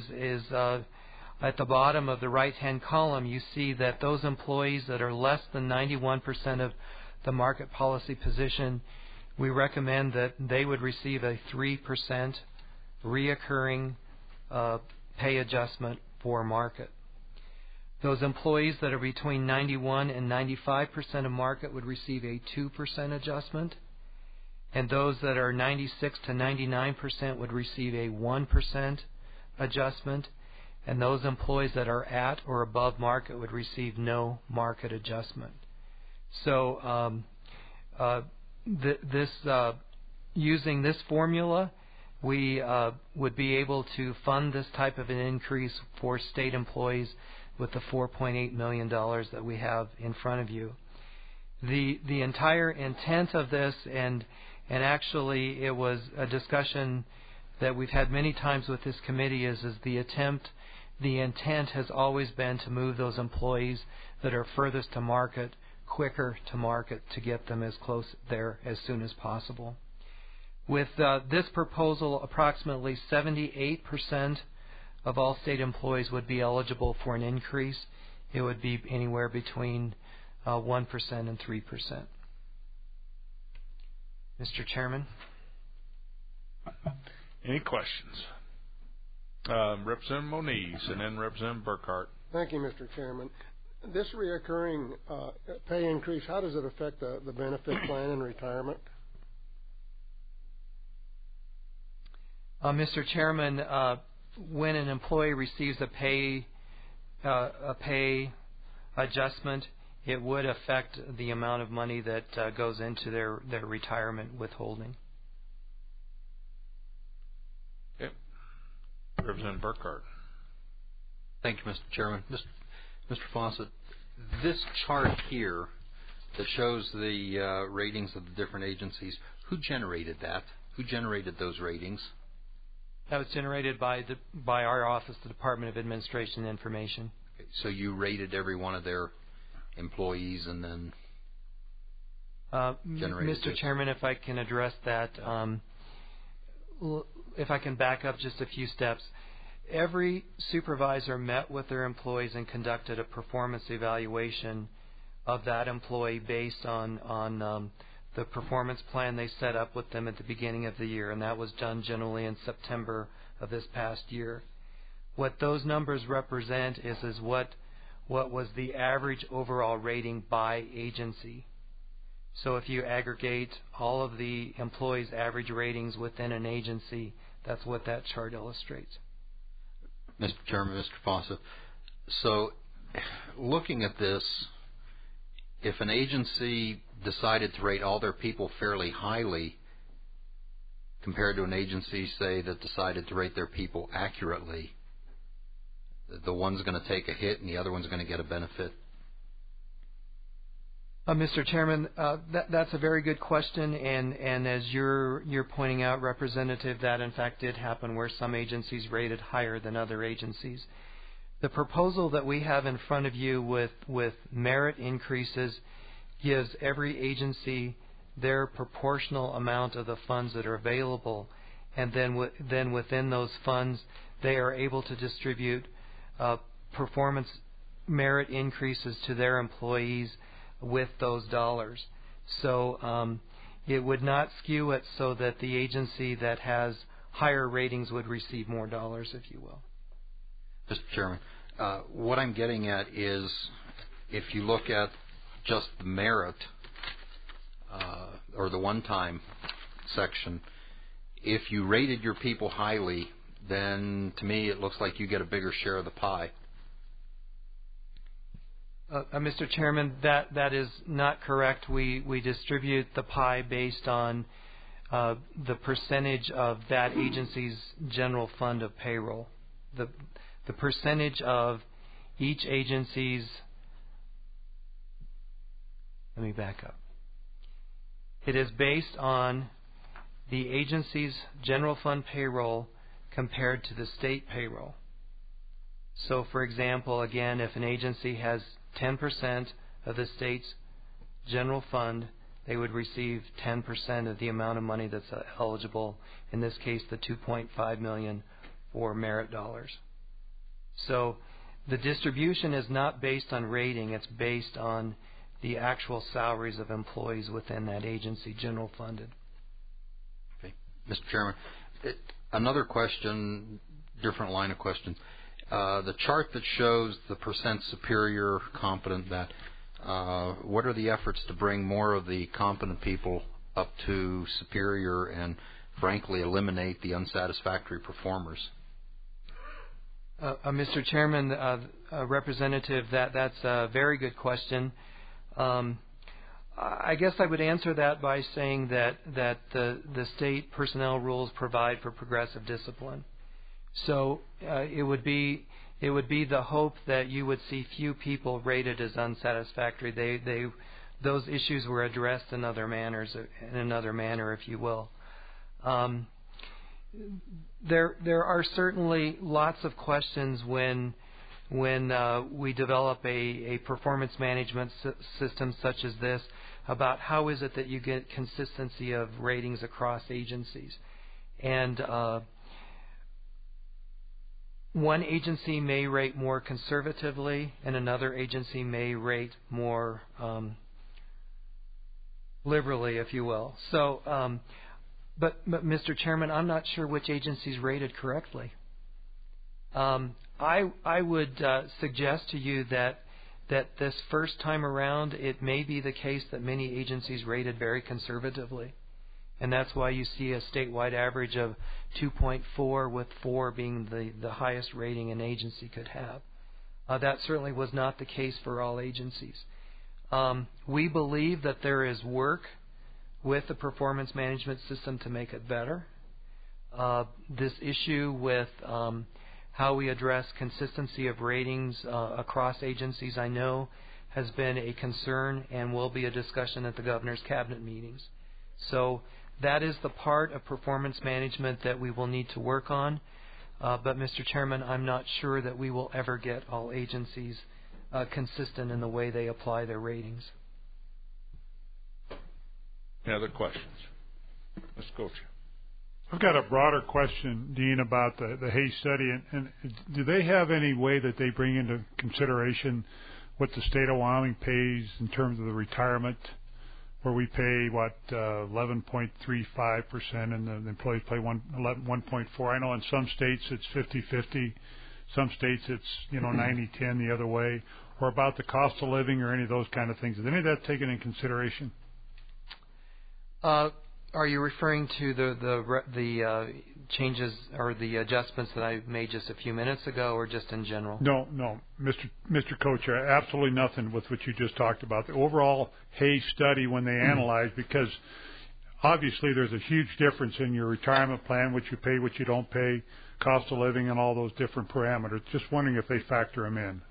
at the bottom of the right-hand column, you see that those employees that are less than 91% of the market policy position, we recommend that they would receive a 3% reoccurring pay adjustment for market. Those employees that are between 91 and 95% of market would receive a 2% adjustment, and those that are 96 to 99% would receive a 1% adjustment, and those employees that are at or above market would receive no market adjustment. So using this formula, we would be able to fund this type of an increase for state employees with the $4.8 million that we have in front of you. The entire intent of this, and actually it was a discussion that we've had many times with this committee, is the intent has always been to move those employees that are furthest to market quicker to market, to get them as close there as soon as possible. With this proposal, approximately 78% of all state employees would be eligible for an increase. It would be anywhere between 1% and 3%. Mr. Chairman? Any questions? Representative Moniz and then Representative Burkhart. Thank you, Mr. Chairman. This reoccurring pay increase, how does it affect the benefit plan and retirement? Mr. Chairman, when an employee receives a pay adjustment, it would affect the amount of money that goes into their retirement withholding. Okay. Representative Burkhart. Thank you, Mr. Chairman. Mr. Fawcett, this chart here that shows the ratings of the different agencies, who generated that? Who generated those ratings? That was generated by our office, the Department of Administration and Information. Okay, so you rated every one of their employees and then generated Mr. Chairman, if I can address that, if I can back up just a few steps. Every supervisor met with their employees and conducted a performance evaluation of that employee based on the performance plan they set up with them at the beginning of the year, and that was done generally in September of this past year. What those numbers represent is what was the average overall rating by agency. So if you aggregate all of the employees' average ratings within an agency, that's what that chart illustrates. Mr. Chairman, Mr. Fawcett, so looking at this, if an agency decided to rate all their people fairly highly compared to an agency, say, that decided to rate their people accurately, the one's going to take a hit and the other one's going to get a benefit? Mr. Chairman, that's a very good question, and as you're pointing out, Representative, that in fact did happen where some agencies rated higher than other agencies. The proposal that we have in front of you with merit increases gives every agency their proportional amount of the funds that are available, and then within those funds they are able to distribute performance merit increases to their employees with those dollars. So it would not skew it so that the agency that has higher ratings would receive more dollars, if you will. Mr. Chairman, what I'm getting at is if you look at just the merit or the one-time section, if you rated your people highly, then to me it looks like you get a bigger share of the pie. Mr. Chairman, that is not correct. We distribute the pie based on the percentage of that agency's general fund of payroll. The percentage of each agency's... Let me back up. It is based on the agency's general fund payroll compared to the state payroll. So, for example, again, if an agency has 10% of the state's general fund, they would receive 10% of the amount of money that's eligible, in this case the $2.5 million for merit dollars. So the distribution is not based on rating, it's based on the actual salaries of employees within that agency, general funded. Okay. Mr. Chairman, another question, different line of question. The chart that shows the percent superior competent, that what are the efforts to bring more of the competent people up to superior and, frankly, eliminate the unsatisfactory performers? Mr. Chairman, Representative, that's a very good question. I guess I would answer that by saying that the state personnel rules provide for progressive discipline. So it would be the hope that you would see few people rated as unsatisfactory. Those issues were addressed in another manner, if you will. There are certainly lots of questions when we develop a performance management system such as this about how is it that you get consistency of ratings across agencies. And one agency may rate more conservatively and another agency may rate more liberally, if you will. So, but Mr. Chairman, I'm not sure which agencies rated correctly. I would suggest to you that this first time around, it may be the case that many agencies rated very conservatively. And that's why you see a statewide average of 2.4, with 4 being the highest rating an agency could have. That certainly was not the case for all agencies. We believe that there is work with the performance management system to make it better. This issue with how we address consistency of ratings across agencies, I know, has been a concern and will be a discussion at the governor's cabinet meetings. So that is the part of performance management that we will need to work on. But, Mr. Chairman, I'm not sure that we will ever get all agencies consistent in the way they apply their ratings. Any other questions? Ms. Kocher. I've got a broader question, Dean, about the Hayes study. And do they have any way that they bring into consideration what the state of Wyoming pays in terms of the retirement, where we pay, 11.35%, and the employees pay 1.4%? I know in some states it's 50-50. Some states it's 90-10 the other way. Or about the cost of living or any of those kind of things. Is any of that taken in consideration? Are you referring to the changes or the adjustments that I made just a few minutes ago, or just in general? No, Mr. Co-Chair, absolutely nothing with what you just talked about. The overall Hayes study, when they analyzed, because obviously there's a huge difference in your retirement plan, what you pay, what you don't pay, cost of living, and all those different parameters. Just wondering if they factor them in.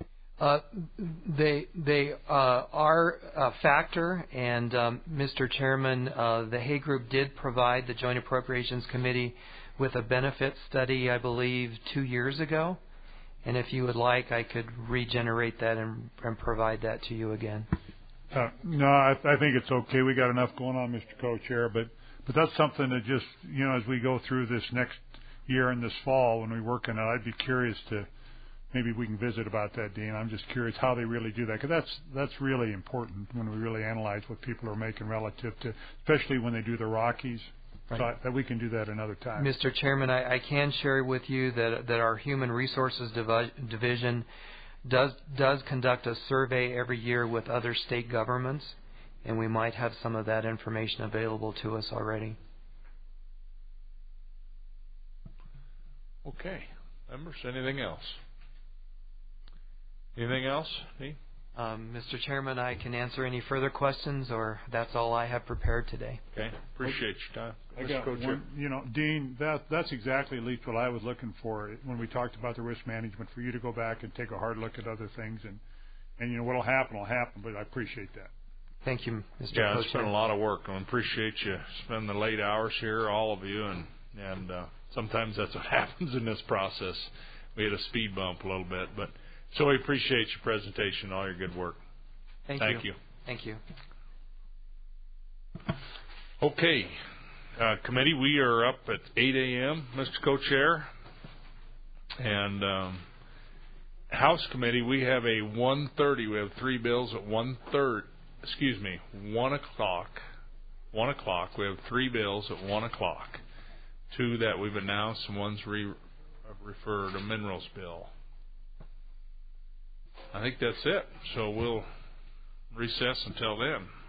They are a factor, and Mr. Chairman, the Hay Group did provide the Joint Appropriations Committee with a benefit study, I believe, 2 years ago. And if you would like, I could regenerate that and provide that to you again. No, I think it's okay. We got enough going on, Mr. Co-Chair, but that's something that just, as we go through this next year and this fall when we work on it, I'd be curious to. Maybe we can visit about that, Dean. I'm just curious how they really do that, because that's really important when we really analyze what people are making relative to, especially when they do the Rockies. Right. So that we can do that another time. Mr. Chairman, I can share with you that our Human Resources Division does conduct a survey every year with other state governments, and we might have some of that information available to us already. Okay. Members, anything else? Anything else, Dean? Mr. Chairman, I can answer any further questions, or that's all I have prepared today. Okay. Appreciate your time. I got one, Dean, that's exactly at least what I was looking for when we talked about the risk management, for you to go back and take a hard look at other things. And what'll happen will happen, but I appreciate that. Thank you, Mr. Yeah, Co-Chair. it's been a lot of work. I appreciate you spending the late hours here, all of you, and sometimes that's what happens in this process. We had a speed bump a little bit, but so we appreciate your presentation, all your good work. Thank you. Thank you. Okay, committee, we are up at 8 a.m., Mr. Co-Chair, and House Committee, we have a 1:30. We have 3 bills at 1:30. Excuse me, 1 o'clock. 1 o'clock. We have 3 bills at 1 o'clock. 2 that we've announced, and one's referred, a minerals bill. I think that's it. So we'll recess until then.